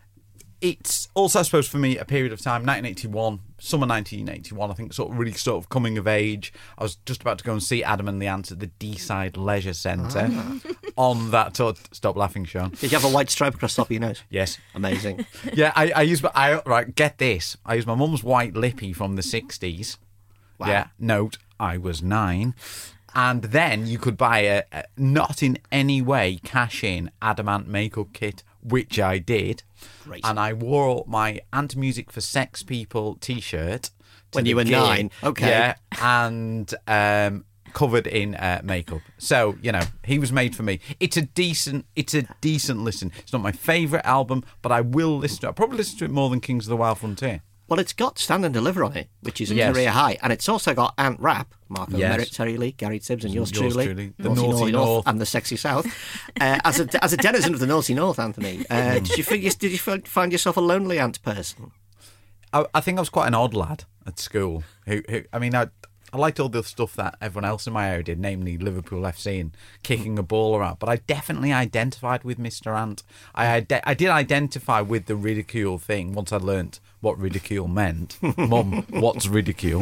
it's also, I suppose, for me, a period of time, nineteen eighty-one, summer nineteen eighty-one, I think, sort of really sort of coming of age. I was just about to go and see Adam and the Ants at the D-Side Leisure Centre on that tour. Stop laughing, Sean. Did you have a white stripe across the top of your nose? Yes. Amazing. Yeah, I, I use my, I, right, get this. I used my mum's white lippy from the sixties. Wow. Yeah, note, I was nine. And then you could buy a, a not in any way cash in Adamant makeup kit, which I did. Great. And I wore my Ant Music for Sex People t-shirt. to When the you were gig. nine, okay. Yeah, and um, covered in uh, makeup. So, you know, he was made for me. It's a decent, it's a decent listen. It's not my favourite album, but I will listen to it. I'll probably listen to it more than Kings of the Wild Frontier. Well, it's got Stand and Deliver on it, which is a Yes. career high, and it's also got Ant Rap, Marco Yes. Merritt, Terry Lee, Gary Tibbs, and yours, Yours truly, truly, the Naughty, Naughty Naughty North, North. and the Sexy South. Uh, as a as a denizen of the Naughty North, Anthony, uh, did you think, did you fi- find yourself a lonely ant person? I, I think I was quite an odd lad at school. Who, who I mean, I, I liked all the stuff that everyone else in my area did, namely Liverpool F C and kicking a ball around. But I definitely identified with Mister Ant. I ide- I did identify with the ridicule thing once I learnt what ridicule meant. Mum, what's ridicule?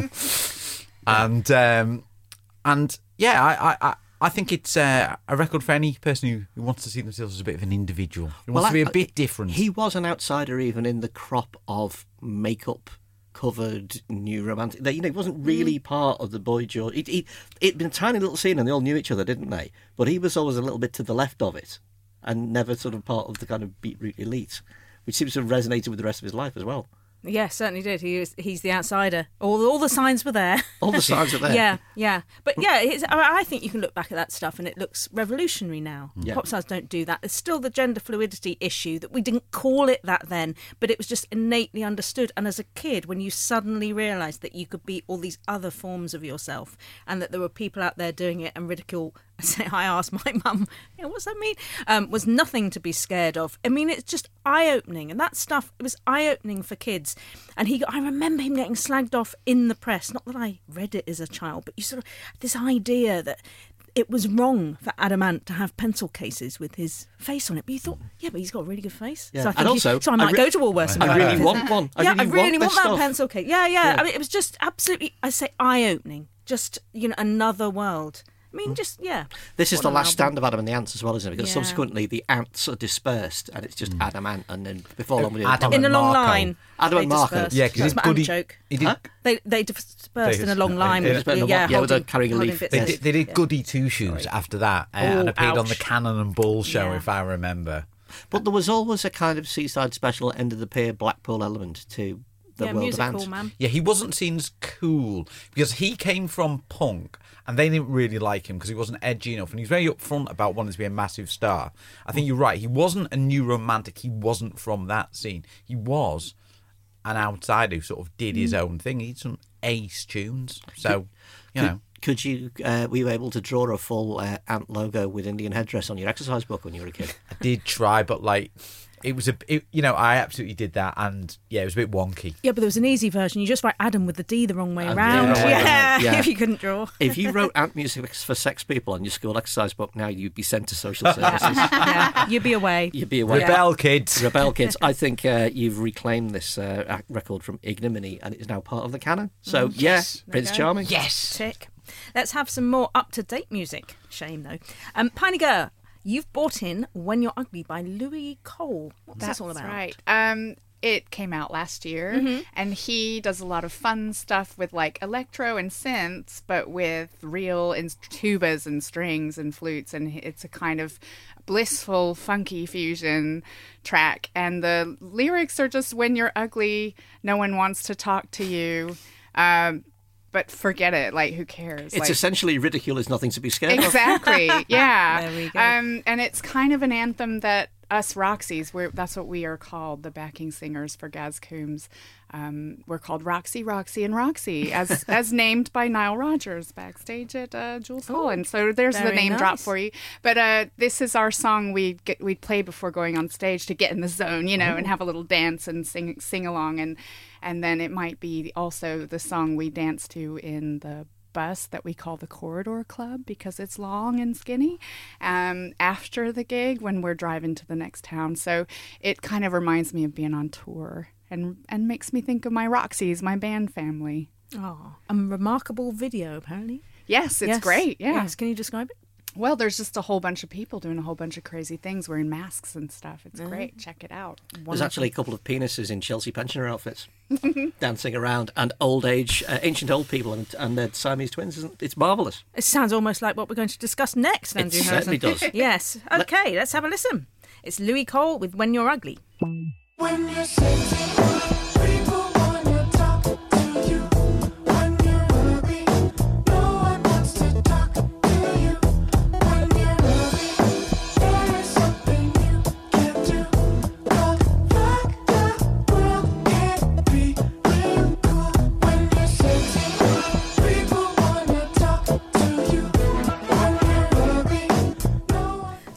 And um, and yeah, I, I, I think it's uh, a record for any person who, who wants to see themselves as a bit of an individual, who wants Well, to be I- a bit different. He was an outsider even in the crop of makeup covered new romantic. You know, he wasn't really part of the Boy George. He, he, it'd been a tiny little scene and they all knew each other, didn't they? But he was always a little bit to the left of it and never sort of part of the kind of beetroot elite, which seems to have resonated with the rest of his life as well. Yeah, certainly did. He was, he's the outsider. All all the signs were there. All the signs are there. Yeah, yeah. But yeah, it's, I I think you can look back at that stuff and it looks revolutionary now. Yeah. Pop stars don't do that. There's still the gender fluidity issue that we didn't call it that then, but it was just innately understood. And as a kid, when you suddenly realised that you could be all these other forms of yourself and that there were people out there doing it and ridicule, I asked my mum, you know, what's that mean? Um, was nothing to be scared of. I mean, it's just eye-opening. And that stuff, it was eye-opening for kids. And he, I remember him getting slagged off in the press. Not that I read it as a child, but you sort of, this idea that it was wrong for Adam Ant to have pencil cases with his face on it. But you thought, yeah, but he's got a really good face. Yeah. So I think And he- also, so I I might re- go to Woolworths. and I buy really it. want one. I yeah, really I really want want, this that stuff. pencil case. Yeah, yeah, Yeah. I mean, it was just absolutely, I say, eye-opening. Just, you know, another world. I mean, just, yeah. This is What the an last album. stand of Adam and the Ants as well, isn't it? Because Yeah. subsequently the ants are dispersed and it's just Adam Ant, and then before long we do Adam In a and long Marco. line. Adam they and Marco. dispersed. Yeah, because That's it's my goody. ant joke. He did, Huh? They they dispersed They- in a long line. in a- with- in a long- yeah, yeah, with a holding- carrying a holding leaf. bits They of- did, they did yeah. Goody Two Shoes after that, uh, Oh, and appeared on the ouch. Cannon and Bull show, Yeah. if I remember. But there was always a kind of seaside special end of the pier Blackpool element to the Yeah, world musical, of Ant. man. Yeah, he wasn't seen as cool because he came from punk, and they didn't really like him because he wasn't edgy enough, and he's very upfront about wanting to be a massive star. I think you're right. He wasn't a new romantic. He wasn't from that scene. He was an outsider who sort of did his own thing. He did some ace tunes, so you know. Could you, uh, were you able to draw a full uh, Ant logo with Indian headdress on your exercise book when you were a kid? I did try, but like it was a, it, you know, I absolutely did that, and yeah, it was a bit wonky. Yeah, but there was an easy version. You just write Adam with the D the wrong way And around. the other way Yeah, around, yeah. if you couldn't draw. If you wrote Ant music for sex people on your school exercise book now, you'd be sent to social services. Yeah, you'd be away. You'd be away. Rebel kids. Rebel Kids. I think uh, you've reclaimed this uh, record from Ignominy and it is now part of the canon. So, yeah, Prince go. Charming. Yes. Tick. Let's have some more up-to-date music. Shame, though. Um, Piney Girl, you've bought in When You're Ugly by Louis Cole. What's That's this all about? right. Um, it came out last year, and he does a lot of fun stuff with like electro and synths, but with real in- tubas and strings and flutes, and it's a kind of blissful, funky fusion track. And the lyrics are just, "When you're ugly, no one wants to talk to you." Um, But forget it. Like, who cares? It's like, essentially ridicule is nothing to be scared of. exactly. Yeah. There we go. Um, and it's kind of an anthem that us Roxys, we're, that's what we are called, the backing singers for Gaz Coombs. Um, we're called Roxy, Roxy, and Roxy, as as named by Nile Rodgers backstage at uh, Jules Hall. And so there's the very name drop nice. for you. But uh, this is our song we get we play before going on stage to get in the zone, you know, and have a little dance and sing sing along. And and then it might be also the song we dance to in the bus that we call the Corridor Club because it's long and skinny um, after the gig when we're driving to the next town. So it kind of reminds me of being on tour and and makes me think of my Roxys, my band family. Oh, a remarkable video, apparently. Yes, it's Yes. great. Yeah. Yes. Can you describe it? Well, there's just a whole bunch of people doing a whole bunch of crazy things, wearing masks and stuff. It's great. Check it out. There's actually a couple of penises in Chelsea pensioner outfits dancing around, and old age, uh, ancient old people, and, and their Siamese twins. Isn't it's marvellous? It sounds almost like what we're going to discuss next, It Andrew certainly Harrison. does. Yes. Okay, let's have a listen. It's Louis Cole with When You're Ugly. When you're sitting, people wanna talk to you. When you're ugly, no one wants to talk to you. When you're ugly, there is something you can do. Go fuck the world and be with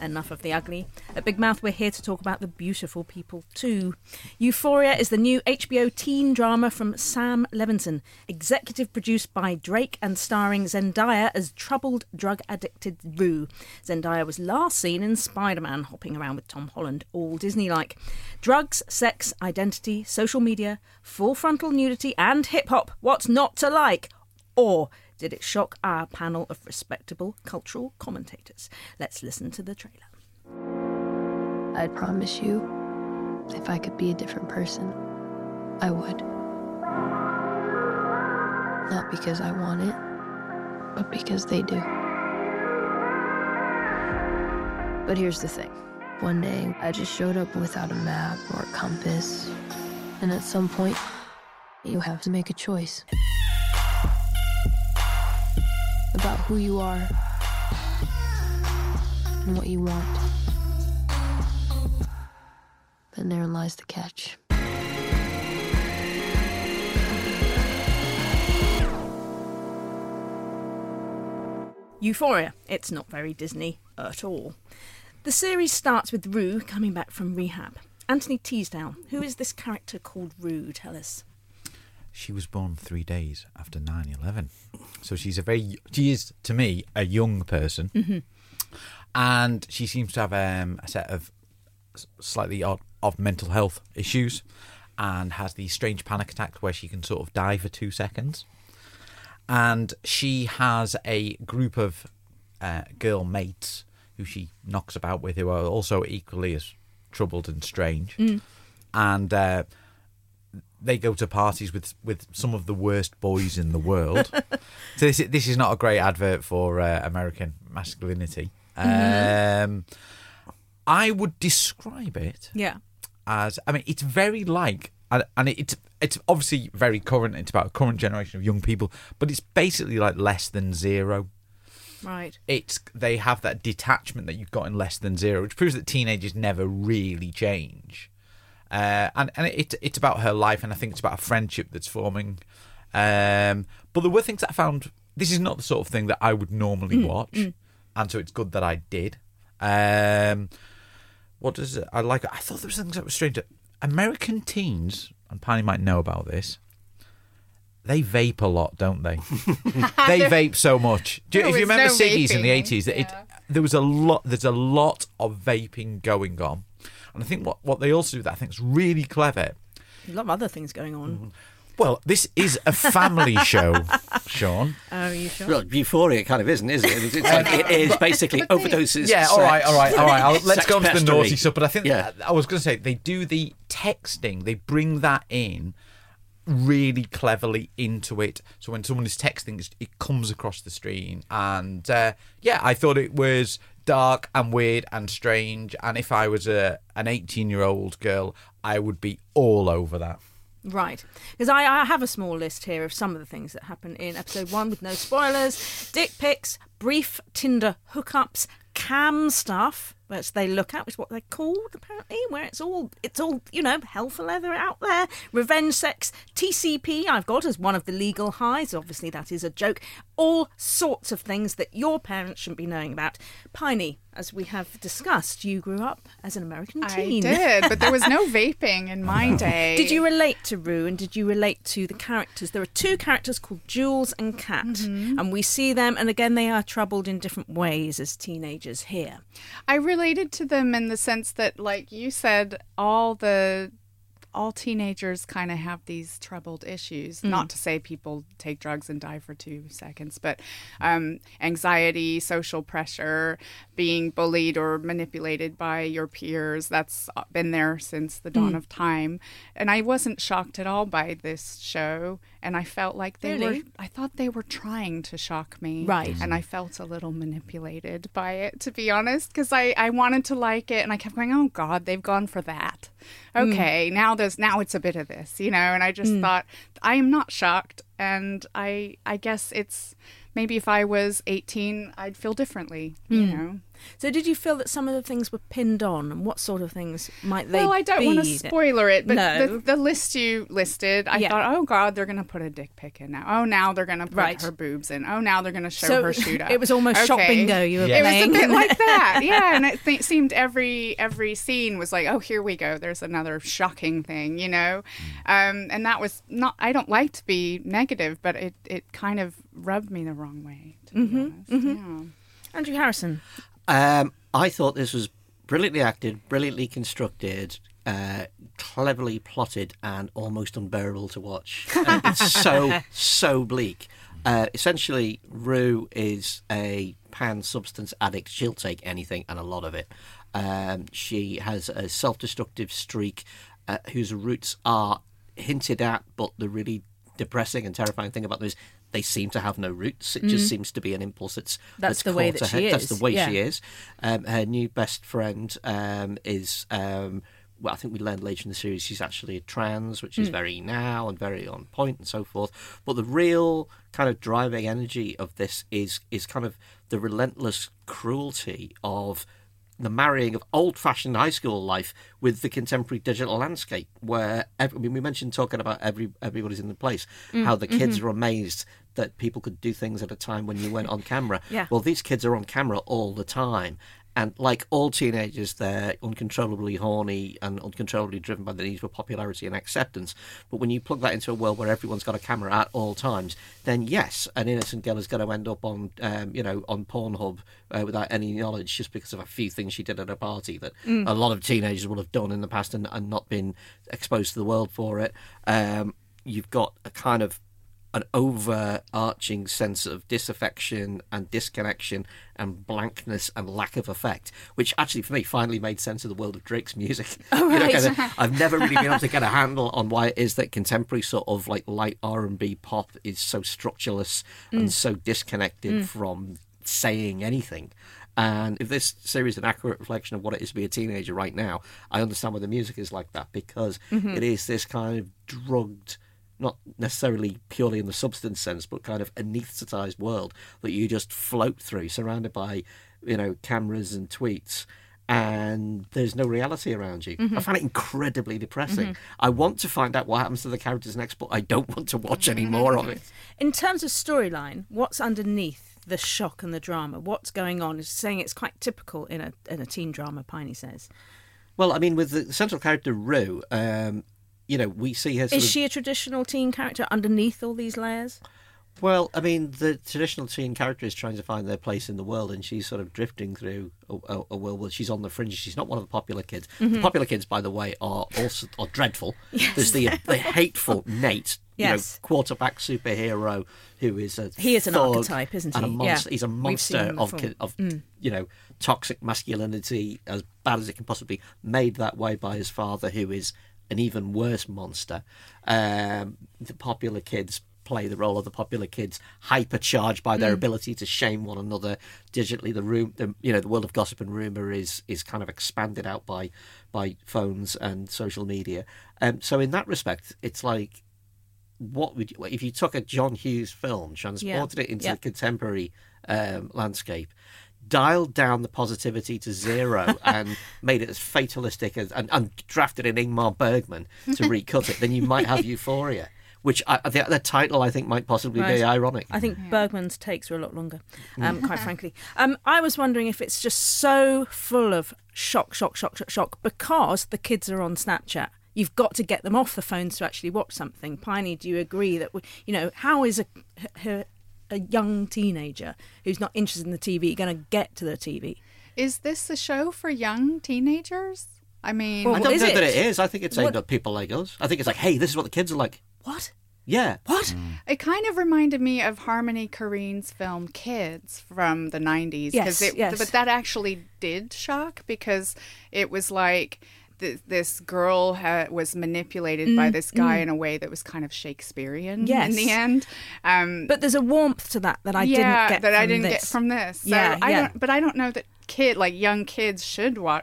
enough of the ugly. At Big Mouth, we're here to talk about the beautiful people too. Euphoria is the new H B O teen drama from Sam Levinson, executive produced by Drake and starring Zendaya as troubled, drug-addicted Rue. Zendaya was last seen in Spider-Man, hopping around with Tom Holland, all Disney-like. Drugs, sex, identity, social media, full frontal nudity and hip-hop. What's not to like? Or did it shock our panel of respectable cultural commentators? Let's listen to the trailer. I promise you, if I could be a different person, I would. Not because I want it, but because they do. But here's the thing. One day, I just showed up without a map or a compass. And at some point, you have to make a choice. About who you are and what you want. And therein lies the catch. Euphoria. It's not very Disney at all. The series starts with Rue coming back from rehab. Anthony Teasdale, who is this character called Rue? Tell us. She was born three days after nine eleven. So she's a very, she is, to me, a young person. Mm-hmm. And she seems to have um, a set of slightly odd of mental health issues and has these strange panic attacks where she can sort of die for two seconds. And she has a group of uh, girl mates who she knocks about with who are also equally as troubled and strange. Mm. And uh, they go to parties with with some of the worst boys in the world. So this this is not a great advert for uh, American masculinity. Mm-hmm. Um, I would describe it Yeah. as, I mean, it's very like, and, and it's it's obviously very current. It's about a current generation of young people, but it's basically like Less Than Zero. Right. It's they have that detachment that you've got in Less Than Zero, which proves that teenagers never really change. Uh, and and it, it's about her life, and I think it's about a friendship that's forming. Um, but there were things that I found, this is not the sort of thing that I would normally Mm, watch, mm. and so it's good that I did. Um, what does it, I like? I thought there was things that were strange. American teens, and Piney might know about this, they vape a lot, don't they? They vape so much. Do you, There if you was remember no ciggies in the vaping, eighties, it, yeah. there was a lot. There's a lot of vaping going on. And I think what, what they also do that I think is really clever. A lot of other things going on. Well, this is a family show, Sean. Oh, are you sure? Well, Euphoria kind of isn't, is it? It's, it's like, it is basically overdoses. Yeah, all right, all right, all right. I'll, let's sex go on to the pestery. naughty stuff. But I think Yeah. I was going to say they do the texting. They bring that in really cleverly into it. So when someone is texting, it's- it comes across the screen. And uh, yeah, I thought it was dark and weird and strange. And if I was a an eighteen-year-old girl, I would be all over that. Right. Because I, I have a small list here of some of the things that happen in episode one with no spoilers. Dick pics, brief Tinder hookups, cam stuff, which they look at, which is what they're called, apparently, where it's all, it's all, you know, hell for leather out there. Revenge sex, T C P, I've got as one of the legal highs. Obviously, that is a joke. All sorts of things that your parents shouldn't be knowing about. Piney, as we have discussed, you grew up as an American I teen. did, but there was no vaping in my day. Did you relate to Rue and did you relate to the characters? There are two characters called Jules and Kat, Mm-hmm. and we see them, and again, they are troubled in different ways as teenagers here. I related to them in the sense that, like you said, all the all teenagers kind of have these troubled issues. Not to say people take drugs and die for two seconds, but um, anxiety, social pressure, being bullied or manipulated by your peers. That's been there since the dawn of time. And I wasn't shocked at all by this show. And I felt like they Really? were, I thought they were trying to shock me. Right. And I felt a little manipulated by it, to be honest, because I, I wanted to like it. And I kept going, oh, God, they've gone for that. Okay, now there's now it's a bit of this, you know, and I just thought I am not shocked, and I I guess it's maybe if I was eighteen, I'd feel differently, you know. So did you feel that some of the things were pinned on, and what sort of things might they be? Well, I don't want to spoiler it, but No. the, the list you listed, I Yeah. thought, oh God, they're going to put a dick pic in now. Oh, now they're going to put Right. her boobs in. Oh, now they're going to show So her shoot up. it was almost shop Okay. bingo you were Yeah. It was a playing. bit like that, yeah. And it th- seemed every every scene was like, oh, here we go. There's another shocking thing, you know. Um, and that was not. I don't like to be negative, but it it kind of rubbed me the wrong way. To be honest. Yeah. Andrew Harrison. Um, I thought this was brilliantly acted, brilliantly constructed, uh, cleverly plotted, and almost unbearable to watch. Uh, it's so, so bleak. Uh, essentially, Rue is a pan-substance addict. She'll take anything and a lot of it. Um, she has a self-destructive streak uh, whose roots are hinted at, but the really depressing and terrifying thing about them is they seem to have no roots. It just seems to be an impulse that's That's that's the way caught that her she head. That's is, the way yeah. she is. Um, her new best friend um, is, um, well, I think we learned later in the series she's actually a trans, which is very now and very on point and so forth. But the real kind of driving energy of this is is kind of the relentless cruelty of the marrying of old-fashioned high school life with the contemporary digital landscape, where every, I mean, we mentioned talking about every everybody's in the place, how the kids are amazed that people could do things at a time when you weren't on camera. Yeah. Well, these kids are on camera all the time. And like all teenagers, they're uncontrollably horny and uncontrollably driven by the need for popularity and acceptance. But when you plug that into a world where everyone's got a camera at all times, then yes, an innocent girl is going to end up on, um, you know, on Pornhub uh, without any knowledge, just because of a few things she did at a party that a lot of teenagers will have done in the past and, and not been exposed to the world for it. Um, you've got a kind of an overarching sense of disaffection and disconnection and blankness and lack of effect, which actually for me finally made sense of the world of Drake's music. Oh, right. You know, kind of, I've never really been able to get a handle on why it is that contemporary sort of like light R and B pop is so structureless and so disconnected from saying anything. And if this series is an accurate reflection of what it is to be a teenager right now, I understand why the music is like that, because it is this kind of drugged, not necessarily purely in the substance sense, but kind of anaesthetised world that you just float through, surrounded by, you know, cameras and tweets, and there's no reality around you. I find it incredibly depressing. I want to find out what happens to the characters next, but I don't want to watch any more of it. In terms of storyline, what's underneath the shock and the drama? What's going on? Is saying it's quite typical in a in a teen drama, Piney says. Well, I mean, with the central character Rue, um, you know, we see her. Sort Is of, she a traditional teen character underneath all these layers? Well, I mean, the traditional teen character is trying to find their place in the world, and she's sort of drifting through a, a, a world where she's on the fringe. She's not one of the popular kids. The popular kids, by the way, are also are dreadful. Yes. There's the the hateful Nate, you Yes. know, quarterback superhero who is a He is an thug archetype, isn't and a he? monster. Yeah. He's a We've seen monster him of before. ki- of you know toxic masculinity, as bad as it can possibly be, made that way by his father, who is an even worse monster. Um, the popular kids play the role of the popular kids, hypercharged by their ability to shame one another digitally. The room, the, you know, the world of gossip and rumor is is kind of expanded out by by phones and social media. Um, so in that respect, it's like, what would you, if you took a John Hughes film, transported Yeah. it into Yeah. the contemporary um, landscape, dialed down the positivity to zero and made it as fatalistic as and, and drafted in Ingmar Bergman to recut it, then you might have Euphoria, which I, the, the title I think might possibly Right. be ironic. I think Bergman's takes were a lot longer, um, quite frankly. Um, I was wondering if it's just so full of shock, shock, shock, shock, shock, because the kids are on Snapchat. You've got to get them off the phones to actually watch something. Piney, do you agree that, we, you know, how is a, a, a young teenager who's not interested in the T V going to get to the T V? Is this a show for young teenagers? I mean, Well, I what don't is know it? that it is. I think it's aimed What- at people like us. I think it's like, hey, this is what the kids are like. What? Yeah. What? it kind of reminded me of Harmony Korine's film Kids from the nineties. Yes, it, yes. But that actually did shock, because it was like th- this girl ha- was manipulated by this guy in a way that was kind of Shakespearean Mm, Yes. in the end. Um, But there's a warmth to that that I yeah, didn't get that from I didn't this. get from this. So Yeah, I yeah. don't, but I don't know that kid, like young kids should watch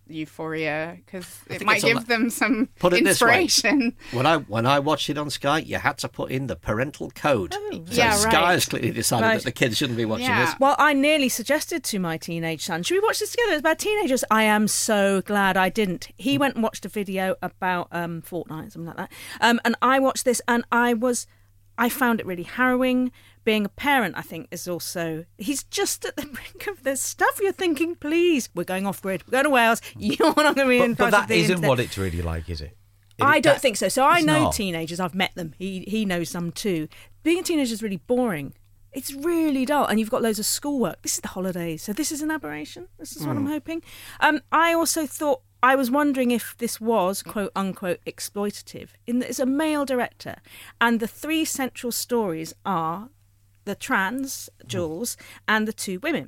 Euphoria because it think might it's a give lo- them some Put it this way. inspiration. When I when I watched it on Sky, you had to put in the parental code. So Oh, Yeah, Sky right. has clearly decided Right. that the kids shouldn't be watching Yeah. this. Well, I nearly suggested to my teenage son, should we watch this together? It's about teenagers. I am so glad I didn't. He went and watched a video about um, Fortnite, something like that. Um, and I watched this and I was, I found it really harrowing. Being a parent, I think, is also, he's just at the brink of this stuff. You're thinking, please, we're going off grid. We're going to Wales. You're not going to be in But, but front of that the isn't internet. what it's really like, is it? It- I don't that- think so. So I it's know not. teenagers. I've met them. He he knows some too. Being a teenager is really boring. It's really dull, and you've got loads of schoolwork. This is the holidays, so this is an aberration. This is what I'm hoping. Um, I also thought I was wondering if this was quote unquote exploitative. In that it's a male director, and the three central stories are the trans Jules and the two women,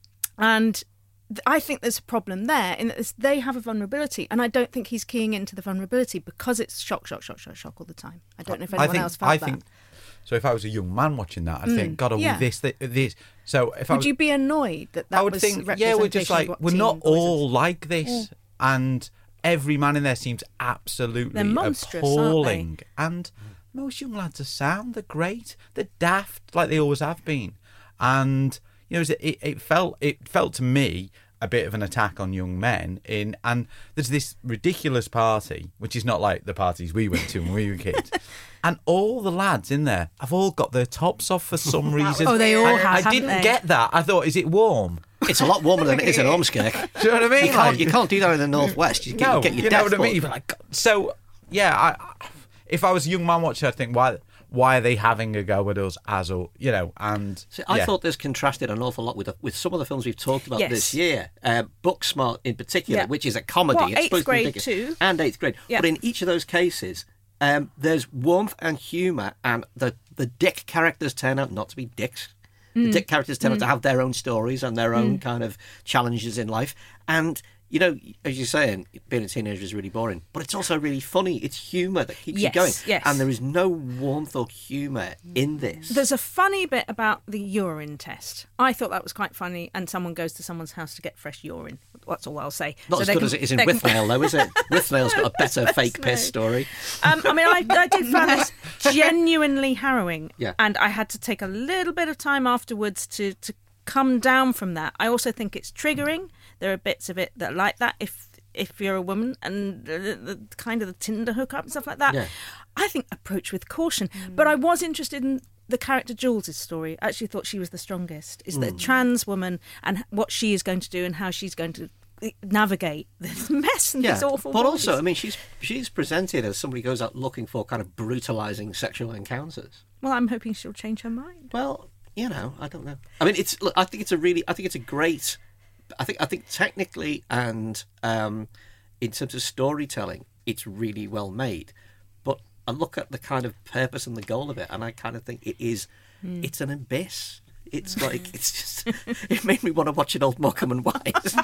and I think there's a problem there in that it's- they have a vulnerability, and I don't think he's keying into the vulnerability because it's shock, shock, shock, shock, shock all the time. I don't know if I anyone think, else felt I that. think. So if I was a young man watching that, I'd think, God, are yeah. we this, this, this? So if I Would was, you be annoyed that that I would was think, yeah, we're just representation of like what we're teen not boys are? all like this, and every man in there seems absolutely They're monstrous, aren't they? appalling. And most young lads are sound, they're great, they're daft, like they always have been. And you know, it, it felt it felt to me a bit of an attack on young men. In and there's this ridiculous party, which is not like the parties we went to when we were kids. And all the lads in there have all got their tops off for some reason. Oh, they all And have, I haven't didn't they? get that. I thought, is it warm? It's a lot warmer than it is in Ormskirk. Do you know what I mean? You can't, Like- you can't do that in the northwest. You get, no, you get your you know death what I mean. book. But like, so yeah, I, if I was a young man watching, I'd think, why, why are they having a go at us as a, you know? And See, I yeah. thought this contrasted an awful lot with with some of the films we've talked about Yes. this year. Uh, Booksmart in particular, Yeah. which is a comedy. Well, it's eighth supposed to be grade ridiculous. too. And eighth grade. Yeah. But in each of those cases, um, there's warmth and humour, and the, the dick characters turn out not to be dicks. Mm. The dick characters turn out to have their own stories and their own kind of challenges in life. And, you know, as you're saying, being a teenager is really boring. But it's also really funny. It's humour that keeps Yes, you going. yes. And there is no warmth or humour in this. There's a funny bit about the urine test. I thought that was quite funny, and someone goes to someone's house to get fresh urine. That's all I'll say. Not So as they good can- as it is in they can- Withnail, though, is it? Withnail's got a better fake piss story. Um, I mean, I, I did find this genuinely harrowing, Yeah. and I had to take a little bit of time afterwards to, to come down from that. I also think it's triggering. There are bits of it that are like that if if you're a woman, and the, the, the kind of the Tinder hookup and stuff like that. Yeah. I think approach with caution. But I was interested in the character Jules' story. I actually thought she was the strongest. Is that a trans woman and what she is going to do and how she's going to navigate this mess and Yeah, these awful but boys. also, I mean, she's she's presented as somebody who goes out looking for kind of brutalising sexual encounters. Well, I'm hoping she'll change her mind. Well, you know, I don't know. I mean, it's. Look, I think it's a really. I think it's a great. I think. I think technically and um, in terms of storytelling, it's really well made. But I look at the kind of purpose and the goal of it, and I kind of think it is. It's an abyss. It's like it's just. It made me want to watch an old Morecambe and Wise.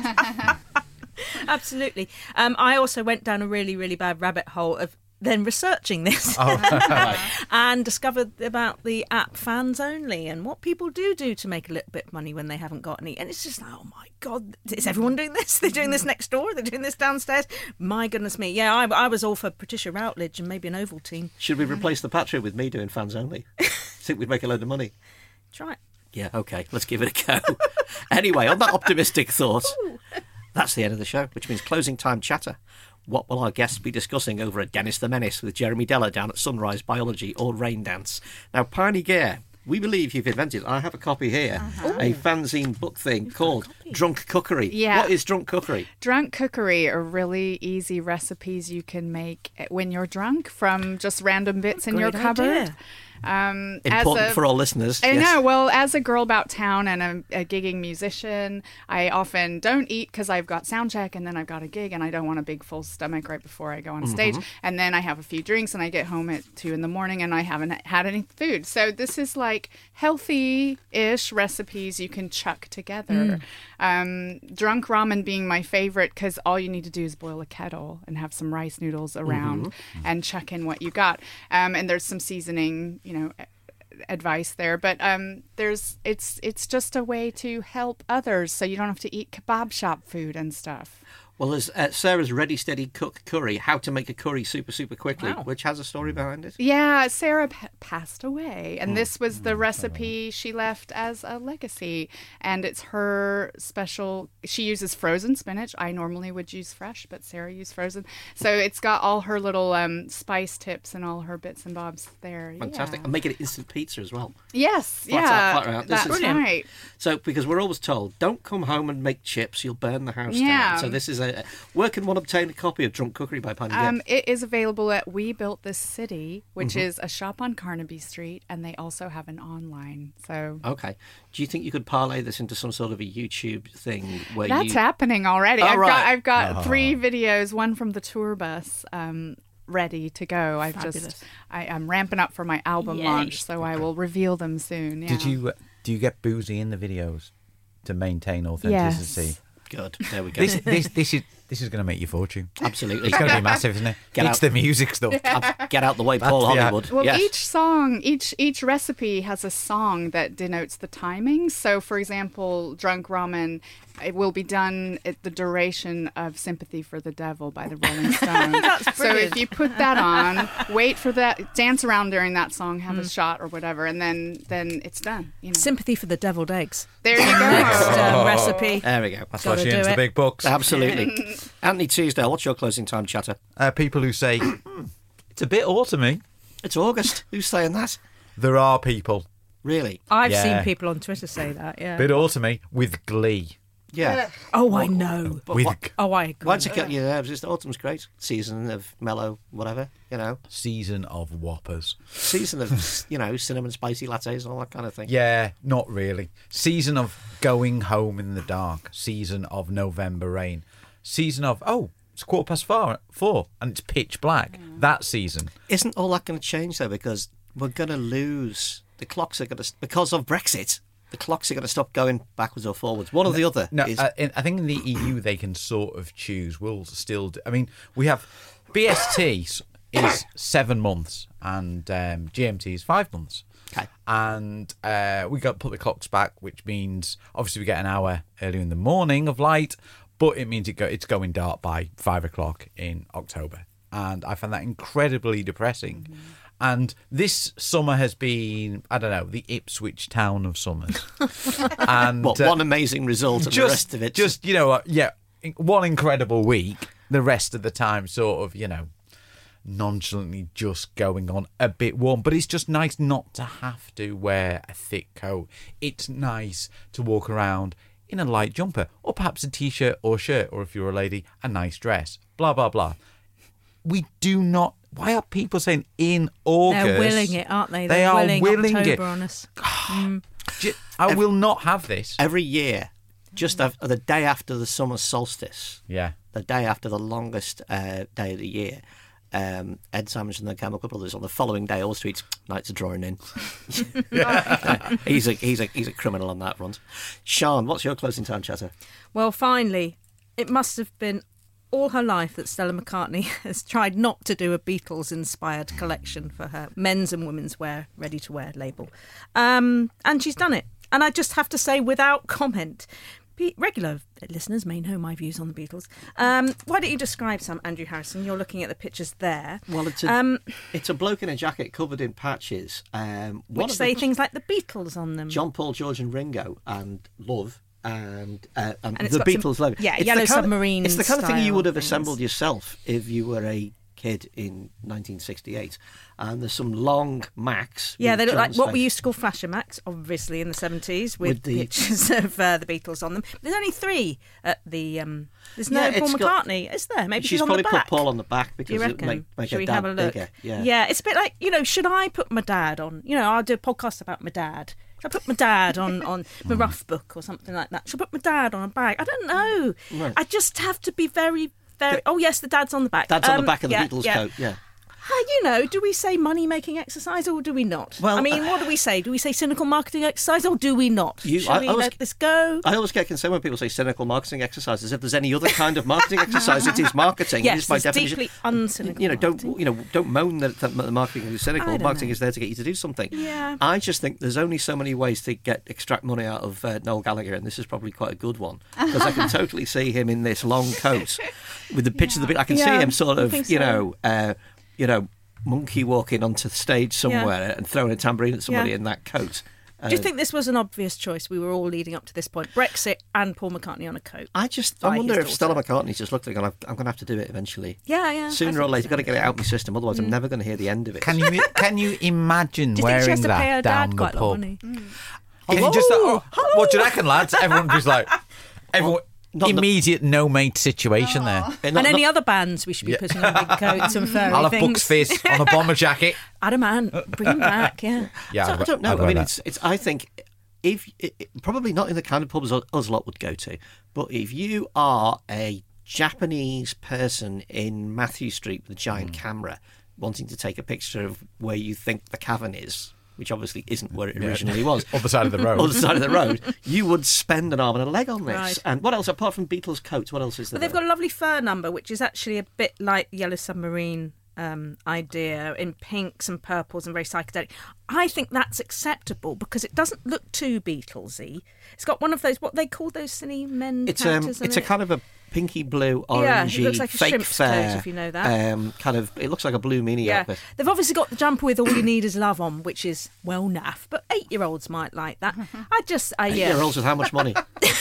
Absolutely. Um, I also went down a really, really bad rabbit hole of then researching this and discovered about the app Fans Only and what people do do to make a little bit of money when they haven't got any. And it's just like, oh my God, is everyone doing this? They're doing this next door? They're doing this downstairs? My goodness me. Yeah, I, I was all for Patricia Routledge and maybe an Ovaltine. Should we replace the Patreon with me doing Fans Only? Think we'd make a load of money. Try it. Yeah, okay, let's give it a go. Anyway, on that optimistic thought, that's the end of the show, which means closing time chatter. What will our guests be discussing over at Dennis the Menace with Jeremy Deller down at Sunrise Biology or Rain Dance? Now, Piney Gear, we believe you've invented, I have a copy here, a fanzine book thing called Drunk Cookery. Yeah. What is Drunk Cookery? Drunk cookery are really easy recipes you can make when you're drunk from just random bits in your Great cupboard. idea. Um, as Important a- for all listeners. I yes. know. Well, as a girl about town and a, a gigging musician, I often don't eat because I've got sound check and then I've got a gig and I don't want a big full stomach right before I go on stage. And then I have a few drinks and I get home at two in the morning and I haven't had any food. So this is like healthy-ish recipes you can chuck together. Um, drunk ramen being my favorite because all you need to do is boil a kettle and have some rice noodles around and chuck in what you got. Um, and there's some seasoning, you know, advice there, but um there's it's it's just a way to help others so you don't have to eat kebab shop food and stuff. Well, there's uh, Sarah's Ready Steady Cook Curry, how to make a curry super, super quickly, Wow. which has a story behind it. Yeah, Sarah p- passed away, and this was the recipe she left as a legacy. And it's her special. She uses frozen spinach. I normally would use fresh, but Sarah used frozen. So it's got all her little um, spice tips and all her bits and bobs there. Fantastic. Yeah. And making it instant pizza as well. Yes, Flat out, yeah, flat out. This that's is- right. So, because we're always told, don't come home and make chips, you'll burn the house Yeah. down. So this is a... Where can one obtain a copy of Drunk Cookery by Paddy Um, Gibb? it is available at We Built This City, which Mm-hmm. is a shop on Carnaby Street, and they also have an online. So Okay. Do you think you could parlay this into some sort of a YouTube thing where that's you... happening already. Oh, I've right. got I've got three videos, one from the tour bus, um, ready to go. I've Fabulous. just I, I'm ramping up for my album Yay. launch, so I will reveal them soon. Yeah. Did you uh, do you get boozy in the videos to maintain authenticity? Yes. Good. There we go. This this this is this is going to make your fortune. Absolutely. It's going to be massive, isn't it? Get it's out. the music stuff. Get out the way, Paul That's- yeah. Hollywood. Well, yes. each song, each each recipe has a song that denotes the timing. So, for example, Drunk Ramen, it will be done at the duration of "Sympathy for the Devil" by the Rolling Stones. So, brilliant. if you put that on, wait for that, dance around during that song, have Hmm. a shot or whatever, and then then it's done. You know. Sympathy for the deviled eggs. There you go. Next um, recipe. There we go. That's why Gotta she do earns the it. big bucks. Absolutely. Anthony Teasdale, what's your closing time chatter? Uh, people who say it's a bit autumny. It's August. Who's saying that? There are people Really? I've Yeah. seen people on Twitter say that. Yeah. bit autumny with glee. Yeah. Oh, I know. But with what- Oh, I agree. Why'd you get your nerves? Just autumn's great. Season of mellow, whatever, you know. season of whoppers. Season of, you know, cinnamon spicy lattes and all that kind of thing. Yeah, not really. Season of going home in the dark. Season of November rain. Season of oh, it's quarter past four, four and it's pitch black. That season. Isn't all that going to change, though? Because we're going to lose... The clocks are going to... Because of Brexit, the clocks are going to stop going backwards or forwards. One or the other. No, is, uh, in, I think in the E U they can sort of choose. We'll still. Do, I mean, we have B S T is seven months and um, G M T is five months. Okay. And uh, we got to put the clocks back, which means obviously we get an hour earlier in the morning of light, but it means it go, it's going dark by five o'clock in October, and I find that incredibly depressing. Mm-hmm. And this summer has been, I don't know, the Ipswich town of summers. and what, uh, one amazing result and the rest of it... just, you know, uh, yeah, in- one incredible week. The rest of the time, sort of, you know, nonchalantly just going on a bit warm. But it's just nice not to have to wear a thick coat. It's nice to walk around in a light jumper, or perhaps a t-shirt or shirt, or if you're a lady, a nice dress. Blah, blah, blah. We do not... Why are people saying in August? They're willing it, aren't they? They They're are willing, willing October it. on us. J- I will not have this. Every year, just af- the day after the summer solstice, Yeah. the day after the longest uh, day of the year, um, Ed Simons and the Chemical Brothers on the following day all tweets, nights are drawing in. he's a he's a he's a criminal on that front. Sean, what's your closing time chatter? Well, finally, it must have been all her life that Stella McCartney has tried not to do a Beatles-inspired collection for her men's and women's wear, ready-to-wear label. Um, and she's done it. And I just have to say, without comment, Be- regular listeners may know my views on the Beatles. Um, why don't you describe some, Andrew Harrison? You're looking at the pictures there. Well, it's a Um, it's a bloke in a jacket covered in patches. Um, one which of say the- things like the Beatles on them. John, Paul, George, and Ringo, and Love. And, uh, and, And it's the got some- Beatles logo. yeah, It's the Yellow kind of- Submarine It's the kind of thing you style would have things. assembled yourself if you were a kid in nineteen sixty-eight. And there's some long Macs. Yeah, with they look like John's what we face. used to call Flasher Macs, obviously in the seventies, with, With the- pictures of uh, the Beatles on them. There's only three at the. Um, there's no Yeah, Paul it's got- McCartney, is there? Maybe She's she's on probably the back. put Paul on the back Do you because it reckon? make, make Should her we dad have a look? bigger. Yeah. yeah, it's a bit like, you know, should I put my dad on? You know, I'll do a podcast about my dad. Should I put my dad on, on my rough book or something like that? Should I put my dad on a bag? I don't know. Right. I just have to be very, very. Oh yes, the dad's on the back. Dad's on Um, the back of the yeah, Beatles yeah. coat. Yeah. you know, do we say money-making exercise or do we not? Well, I mean, what do we say? Do we say cynical marketing exercise or do we not? You- Shall I- we I was- let this go? I always get concerned when people say cynical marketing exercise, as if there's any other kind of marketing exercise. It is marketing. it Yes, is by it's definition. deeply uncynical You know, don't marketing. you know? Don't moan that, that the marketing is I cynical. don't Marketing know. is there to get you to do something. Yeah. I just think there's only so many ways to get extract money out of uh, Noel Gallagher, and this is probably quite a good one because I can totally see him in this long coat with the pitch of the bit. I can see Yeah, him sort I of, think you so. know, uh, you know, monkey walking onto the stage somewhere and throwing a tambourine at somebody Yeah. in that coat. Do you Uh, think this was an obvious choice? We were all leading up to this point. Brexit and Paul McCartney on a coat. I just by I wonder his if Stella daughter. McCartney's just looked like, I'm going to have to do it eventually. Yeah, yeah. I Sooner or think later, so. got to get it out of my system. Otherwise, I'm never going to hear the end of it. Can you can you imagine Do you think she wearing has to pay her that down dad the quite a lot of pub? money? Can you just oh, what do you reckon, lads? Everyone just like everyone not the- immediate no mate situation there. Uh, And not- any not- other bands we should be putting on big coats and furry I'll have things. Bucks Fizz on a bomber jacket. Adamant, bring him back, yeah. Yeah, So I'd I don't know. I'd I mean, wear it's it's. I think if it, it- probably not in the kind of pubs us us lot would go to, but if you are a Japanese person in Matthew Street with a giant camera wanting to take a picture of where you think the cavern is, which obviously isn't where it originally was. Other side of the road. Other side of the road, you would spend an arm and a leg on this. Right. And what else apart from Beatles coats? What else is there? But they've got a lovely fur number, which is actually a bit like Yellow Submarine um, idea in pinks and purples and very psychedelic. I think that's acceptable because it doesn't look too Beatlesy. It's got one of those, what they call those silly men It's um, characters in it's a it. kind of a pinky blue, Yeah, it orangey, looks like a fake shrimp's fair. coat, if you know that. Um, kind of, it looks like a blue mini Yeah, outfit. they've obviously got the jumper with "All You Need Is Love" on, which is well naff, but eight-year-olds might like that. I just, I yeah, Eight-year-olds with how much money?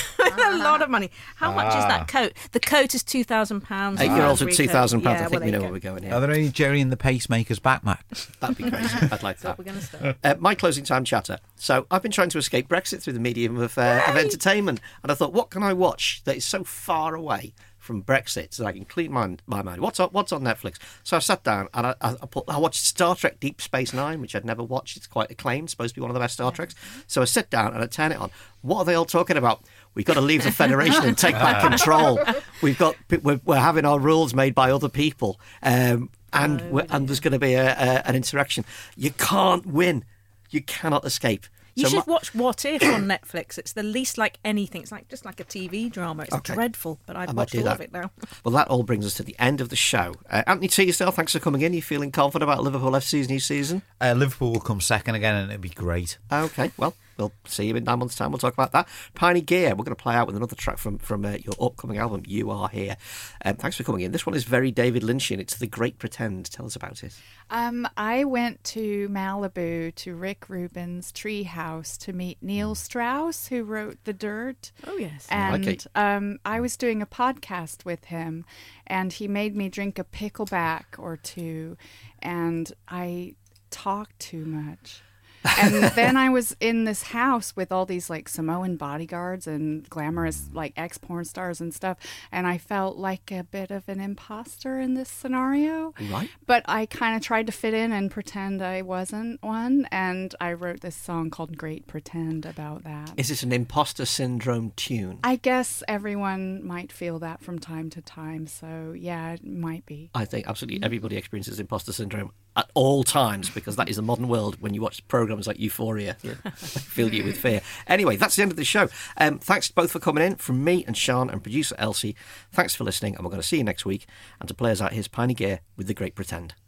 a lot of money. How much is Ah. that coat? The coat is two thousand pounds. Eight-year-olds with two thousand pounds. Yeah, I think well, we there know you where go. we're going Are here. there any Jerry and the Pacemakers backmats? That'd be great. I'd like That's what that. we're going to start. Uh, my closing time chatter. So I've been trying to escape Brexit through the medium of, uh, of entertainment, and I thought, what can I watch that is so far away from Brexit so I can clean my, my mind? What's on, what's on Netflix? So I sat down and I, I, I, put, I watched Star Trek Deep Space Nine, which I'd never watched. It's quite acclaimed, supposed to be one of the best Star Treks. So I sit down and I turn it on. What are they all talking about? We've got to leave the Federation and take back control. We've got we're, we're having our rules made by other people, um, and we're, and there's going to be a, a, an interaction. You can't win. You cannot escape. You So should my- watch What If on Netflix. It's the least like anything. It's like just like a T V drama. It's Okay. dreadful, but I I've might watched do all that. of it now. Well, that all brings us to the end of the show. Uh, Anthony Teasdale, thanks for coming in. You feeling confident about Liverpool F C's new season? Uh, Liverpool will come second again, and it'll be great. Okay, well, we'll see you in nine months' time. We'll talk about that. Piney Gear, we're going to play out with another track from, from uh, your upcoming album, You Are Here. Um, thanks for coming in. This one is very David Lynchian. It's The Great Pretend. Tell us about it. Um, I went to Malibu to Rick Rubin's treehouse to meet Neil Strauss, who wrote The Dirt. Oh yes. And Okay. um, I was doing a podcast with him, and he made me drink a pickleback or two, and I talked too much. And then I was in this house with all these like Samoan bodyguards and glamorous like ex porn stars and stuff, and I felt like a bit of an imposter in this scenario. Right. But I kind of tried to fit in and pretend I wasn't one, and I wrote this song called Great Pretend about that. Is it an imposter syndrome tune? I guess everyone might feel that from time to time, so yeah, it might be. I think absolutely everybody experiences imposter syndrome at all times because that is the modern world when you watch programs like Euphoria that fill you with fear. Anyway, that's the end of the show. Um, thanks both for coming in. From me and Sean and producer Elsie, thanks for listening, and we're going to see you next week. And to play us out, here's Piney Gear with The Great Pretend.